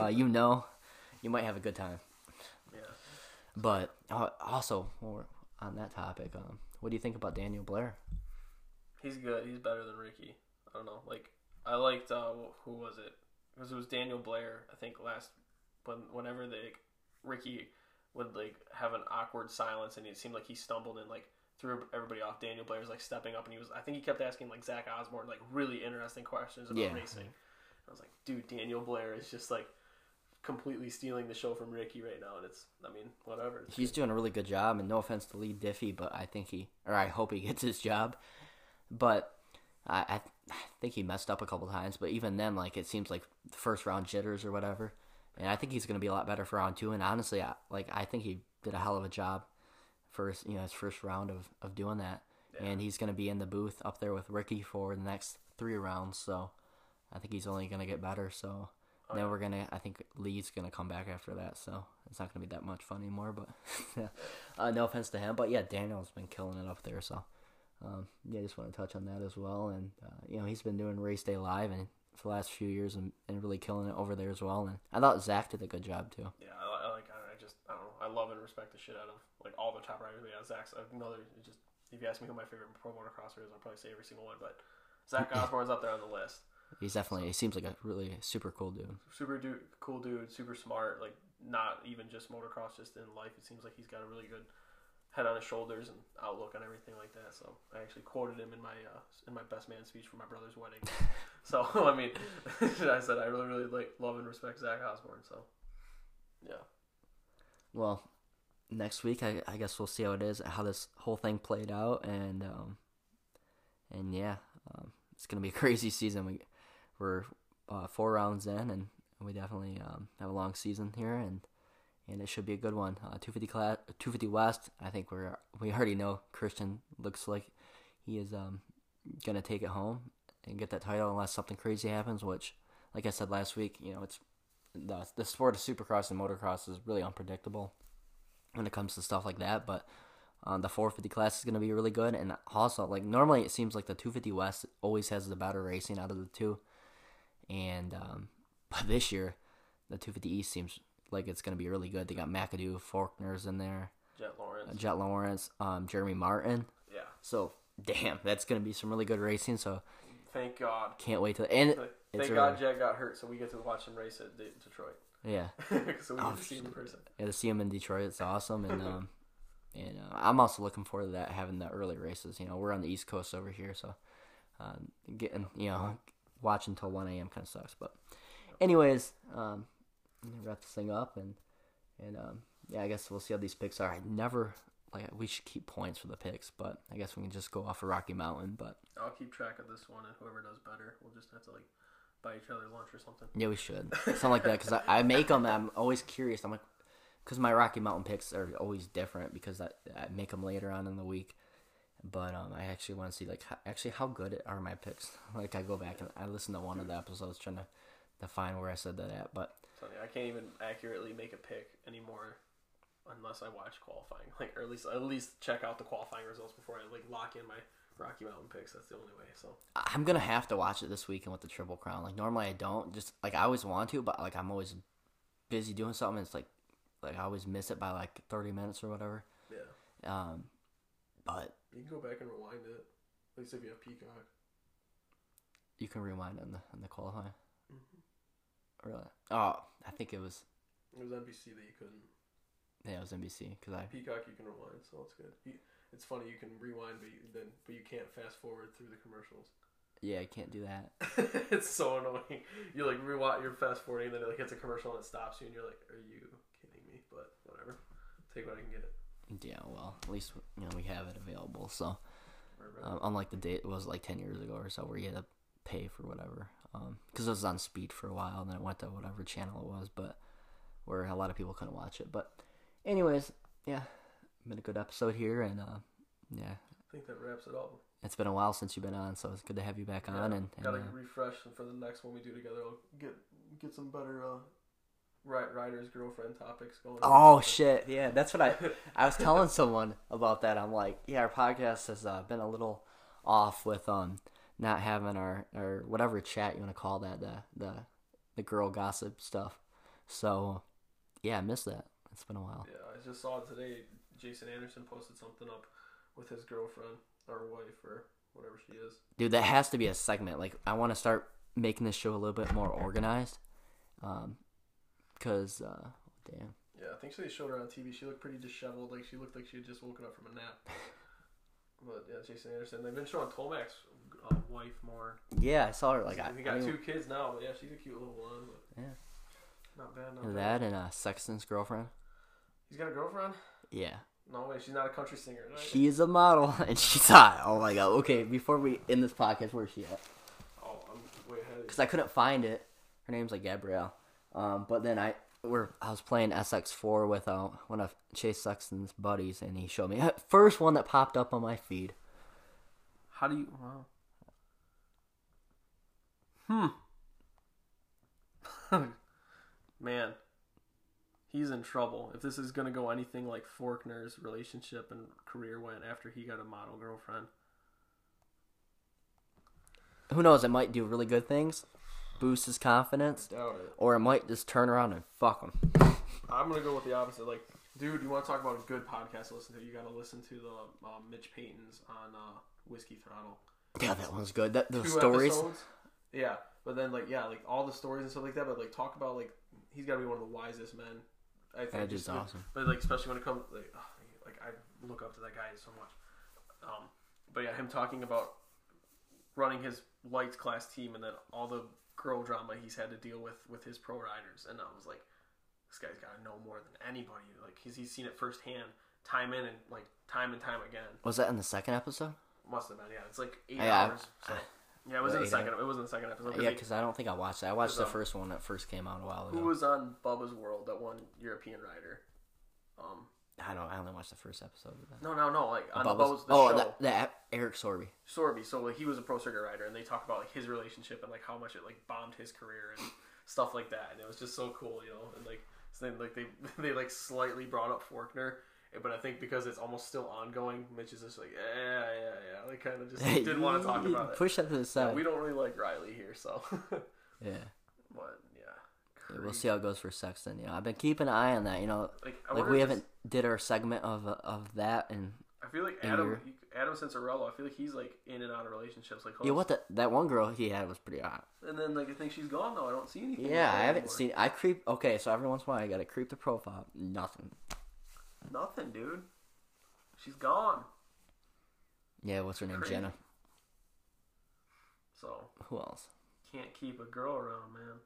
you might have a good time. Yeah. But also, more on that topic, what do you think about Daniel Blair? He's good. He's better than Ricky. I don't know. Like I liked who was it? Because it was Daniel Blair. I think whenever Ricky would like have an awkward silence and it seemed like he stumbled and like threw everybody off. Daniel Blair's like stepping up and I think he kept asking like Zach Osborne like really interesting questions about racing. And I was like, dude, Daniel Blair is just like completely stealing the show from Ricky right now, and whatever. He's doing a really good job, and no offense to Lee Diffie, but I hope he gets his job. But I think he messed up a couple times, but even then, like it seems like the first round jitters or whatever. And I think he's going to be a lot better for round 2. And honestly, I think he did a hell of a job for his first round of doing that. Yeah. And he's going to be in the booth up there with Ricky for the next 3 rounds. So I think he's only going to get better. So then I think Lee's going to come back after that. So it's not going to be that much fun anymore. But no offense to him. But yeah, Daniel's been killing it up there. So I just want to touch on that as well. And he's been doing Race Day Live and for the last few years and really killing it over there as well. And I thought Zach did a good job too. Yeah, I don't know. I love and respect the shit out of like all the top riders. Yeah, Zach's another. If you ask me who my favorite pro motocrosser is, I'll probably say every single one. But Zach Osborne's up there on the list. He seems like a really super cool dude. Cool dude, super smart. Like not even just motocross, just in life. It seems like he's got a really good head on his shoulders and outlook on everything like that. So I actually quoted him in my best man speech for my brother's wedding. So I mean, I said I really love and respect Zach Osborne. So yeah. Well, next week I guess we'll see how it is, how this whole thing played out, and yeah, it's gonna be a crazy season. We're 4 rounds in, and we definitely have a long season here, and it should be a good one. 250 West. I think we already know Christian looks like he is gonna take it home and get that title unless something crazy happens. Which, like I said last week, it's the sport of Supercross and motocross is really unpredictable when it comes to stuff like that. But the 450 class is gonna be really good, and also like normally it seems like the 250 West always has the better racing out of the two, and but this year the 250 East seems like it's going to be really good. They got McAdoo, Faulkner's in there. Jet Lawrence, Jeremy Martin. Yeah. So, damn, that's going to be some really good racing. So, thank God. Can't wait to... And thank God Jet got hurt, so we get to watch him race at Detroit. Yeah. So we get to see him in person. Yeah, to see him in Detroit, it's awesome. And I'm also looking forward to that, having the early races. We're on the East Coast over here, so getting, watching until 1 a.m. kind of sucks. But anyways... wrap this thing up, and yeah, I guess we'll see how these picks are. We should keep points for the picks, but I guess we can just go off of Rocky Mountain. But I'll keep track of this one, and whoever does better, we'll just have to buy each other lunch or something. Yeah, we should something like that, because I make them. I'm always curious. I'm like, because my Rocky Mountain picks are always different because I make them later on in the week. But I actually want to see how good are my picks. Like I go back and I listen to one of the episodes trying to find where I said that at, but. I can't even accurately make a pick anymore unless I watch qualifying. Or at least check out the qualifying results before I lock in my Rocky Mountain picks. That's the only way. So I'm gonna have to watch it this weekend with the Triple Crown. Normally I don't. Just I always want to, but I'm always busy doing something. It's I always miss it by 30 minutes or whatever. Yeah. But you can go back and rewind it. At least if you have Peacock. You can rewind on the qualifying. Mm-hmm. Really? Oh, I think it was. It was NBC that you couldn't. Yeah, it was NBC Peacock you can rewind, so it's good. It's funny you can rewind, but you can't fast forward through the commercials. Yeah, I can't do that. It's so annoying. You rewind, you're fast forwarding, and then it hits a commercial and it stops you, and you're like, "Are you kidding me?" But whatever, take what I can get. Yeah, well, at least we have it available. So, right. Unlike the date, it was 10 years ago or so, where you had to pay for whatever. Because it was on Speed for a while, and then it went to whatever channel it was, but where a lot of people couldn't watch it. But, anyways, yeah, been a good episode here, and yeah. I think that wraps it up. It's been a while since you've been on, so it's good to have you back on. And gotta refresh for the next one we do together. I'll get some better writer's girlfriend topics going. Oh shit, yeah, that's what I was telling someone about that. I'm like, yeah, our podcast has been a little off with not having our whatever chat you want to call that, the girl gossip stuff. So yeah, I missed that. It's been a while. Yeah, I just saw it today. Jason Anderson posted something up with his girlfriend or wife or whatever she is. Dude, that has to be a segment. I want to start making this show a little bit more organized. Cause damn. Yeah, I think they showed her on TV. She looked pretty disheveled. She looked like she had just woken up from a nap. But yeah, Jason Anderson. They've been showing Tomac's wife more. Yeah, I saw her. He got 2 kids now, but yeah, she's a cute little one. But yeah, not bad. That and Sexton's girlfriend. He's got a girlfriend? Yeah. No way, she's not a country singer, right? She's a model, and she's hot. Oh my god. Okay, before we end this podcast, where's she at? Oh, I'm way ahead. Because I couldn't find it. Her name's Gabrielle. But then I was playing SX4 with one of Chase Sexton's buddies, and he showed me first one that popped up on my feed. How do you? Wow. Man, he's in trouble if this is gonna go anything like Faulkner's relationship and career went after he got a model girlfriend. Who knows? It might do really good things, boost his confidence, Doubt it. Or it might just turn around and fuck him. I'm gonna go with the opposite. Dude, you want to talk about a good podcast to listen to? You gotta listen to the Mitch Payton's on Whiskey Throttle. Yeah, that one's good. The 2 stories. episodes. Yeah, But then like like all the stories and stuff like that. But like talk about like he's got to be one of the wisest men. I think Edge is awesome. But like especially when it comes like I look up to that guy so much. But yeah, him talking about running his lights class team and then all the girl drama he's had to deal with his pro riders, and I was like, this guy's got to know more than anybody. Like he's seen it firsthand, time in and like time and time again. Was that in the second episode? Must have been. Yeah, it's like 8 hours. So. Yeah, it was in the second. It was in the second episode. Yeah, because I don't think I watched it. I watched the first one that first came out a while ago. Who was on Bubba's World? That one European rider. I only watched the first episode of that. No. Like on Bubba's the show. that Eric Sorby. So like, he was a pro circuit rider, and they talk about like his relationship and like how much it like bombed his career and stuff like that. And it was just so cool, And like, so then, like they like slightly brought up Forkner, but I think because it's almost still ongoing, Mitch is just like yeah. Like kind of just didn't want to talk about it. Push that to the side. Yeah, we don't really like Riley here, so yeah. But yeah, we'll see how it goes for Sexton. I've been keeping an eye on that. Like we haven't did our segment of that, and I feel like Adam Cincerello. I feel like he's like in and out of relationships. Like that one girl he had was pretty hot. And then like I think she's gone though. I don't see anything. Yeah, I haven't seen. I creep. Okay, so every once in a while I gotta creep the profile. Nothing, dude. She's gone. Yeah, what's her name? Crazy. Jenna. So who else? Can't keep a girl around, man.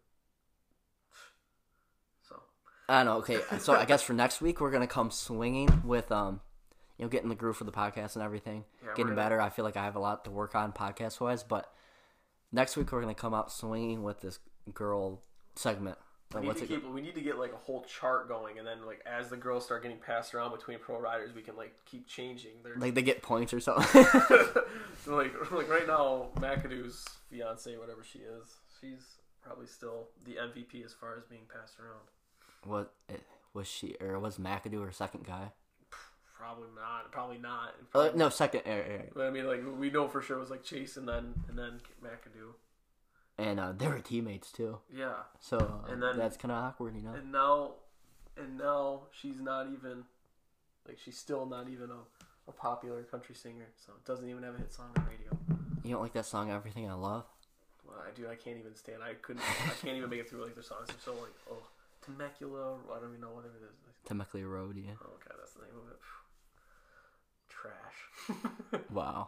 I don't know. Okay, so I guess for next week we're gonna come swinging with getting the groove for the podcast and everything, getting better. I feel like I have a lot to work on podcast wise, but next week we're gonna come out swinging with this girl segment. We need to get like a whole chart going, and then like as the girls start getting passed around between pro riders, we can like keep changing. Like they get points or something. So like right now, McAdoo's fiance, whatever she is, she's probably still the MVP as far as being passed around. What was she, or was McAdoo her second guy? Probably not. No, second. But I mean, like we know for sure it was like Chase and then McAdoo. And they were teammates too. Yeah. So and then, that's kind of awkward, And now she's not even, like she's still not even a popular country singer. So it doesn't even have a hit song on radio. You don't like that song, Everything I Love? Well, I can't even stand. I can't even make it through like their songs. They're so like Temecula. I don't even know what it is. Temecula Road, yeah. Oh god, that's the name of it. Trash. Wow.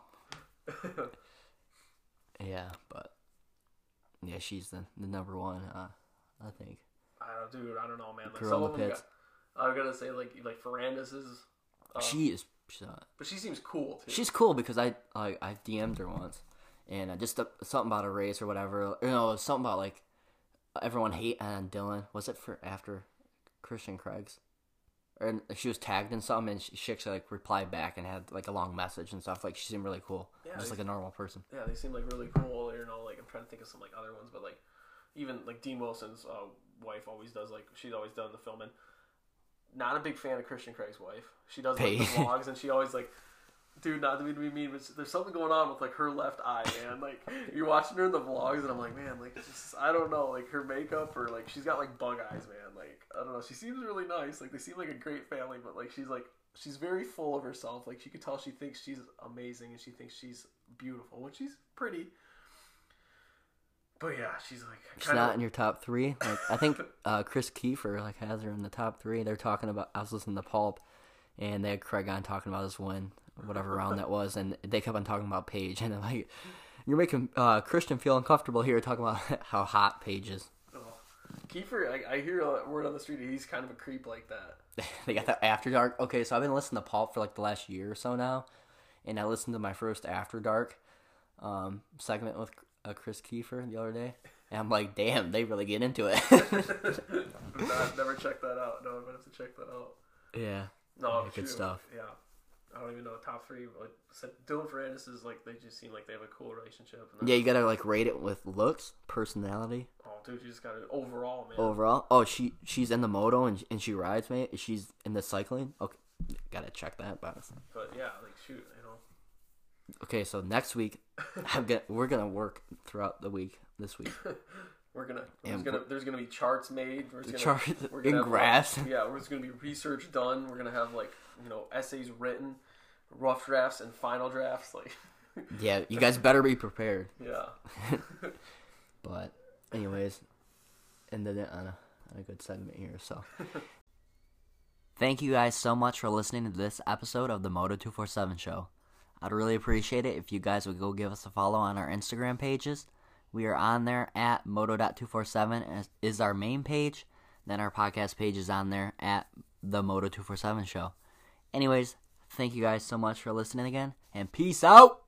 Yeah, but yeah, she's the number one. I think. I don't know, man. Like girl some in of the them pits. I gotta say, like Ferrandis is. She is. But she seems cool too. She's cool because I DM'd her once, and just something about a race or whatever. Something about like everyone hate on Dylan. Was it for after Christian Craig's? And she was tagged in something, and she actually like replied back and had like a long message and stuff. Like she seemed really cool, just like a normal person. Yeah, they seem like really cool. Like I'm trying to think of some like other ones, but like even like Dean Wilson's wife always does she's always done the filming. Not a big fan of Christian Craig's wife. She does like the vlogs, and she always like, dude, not to be mean, but there's something going on with like her left eye, man. Like you're watching her in the vlogs, and I'm like, man, like just, I don't know, like her makeup or like she's got like bug eyes, man. Like I don't know, she seems really nice. Like they seem like a great family, but like she's very full of herself. Like you could tell she thinks she's amazing and she thinks she's beautiful when she's pretty. But yeah, she's like she's not in your top three. Like I think Chris Kiefer like has her in the top three. They're talking about. I was listening to Pulp, and they had Craig on talking about his win, whatever round that was, and they kept on talking about Paige, and I'm like, you're making Christian feel uncomfortable here talking about how hot Paige is. Oh. Kiefer, I hear a word on the street. He's kind of a creep like that. They got that After Dark. Okay, so I've been listening to Pulp for like the last year or so now, and I listened to my first After Dark segment with Chris Kiefer the other day, and I'm like, damn, they really get into it. I've never checked that out. No, I'm gonna have to check that out. Yeah. No, yeah, good stuff. Yeah, I don't even know top three. Like said, Dylan Ferrandis is like they just seem like they have a cool relationship. And yeah, you gotta like rate it with looks, personality. Oh, dude, you just gotta overall, man. Overall, oh, she's in the moto and she rides, mate. She's in the cycling. Okay, gotta check that box. But yeah, like shoot, Okay, so next week, we're gonna work throughout the week. This week, there's gonna be charts made. We're in graphs. There's gonna be research done. We're gonna have essays written, rough drafts and final drafts. Like, yeah, you guys better be prepared. Yeah. But anyways, ended it on a good segment here. So thank you guys so much for listening to this episode of the Moto 247 Show. I'd really appreciate it if you guys would go give us a follow on our Instagram pages. We are on there at moto.247 is our main page. Then our podcast page is on there at the Moto 247 Show. Anyways, thank you guys so much for listening again, and peace out!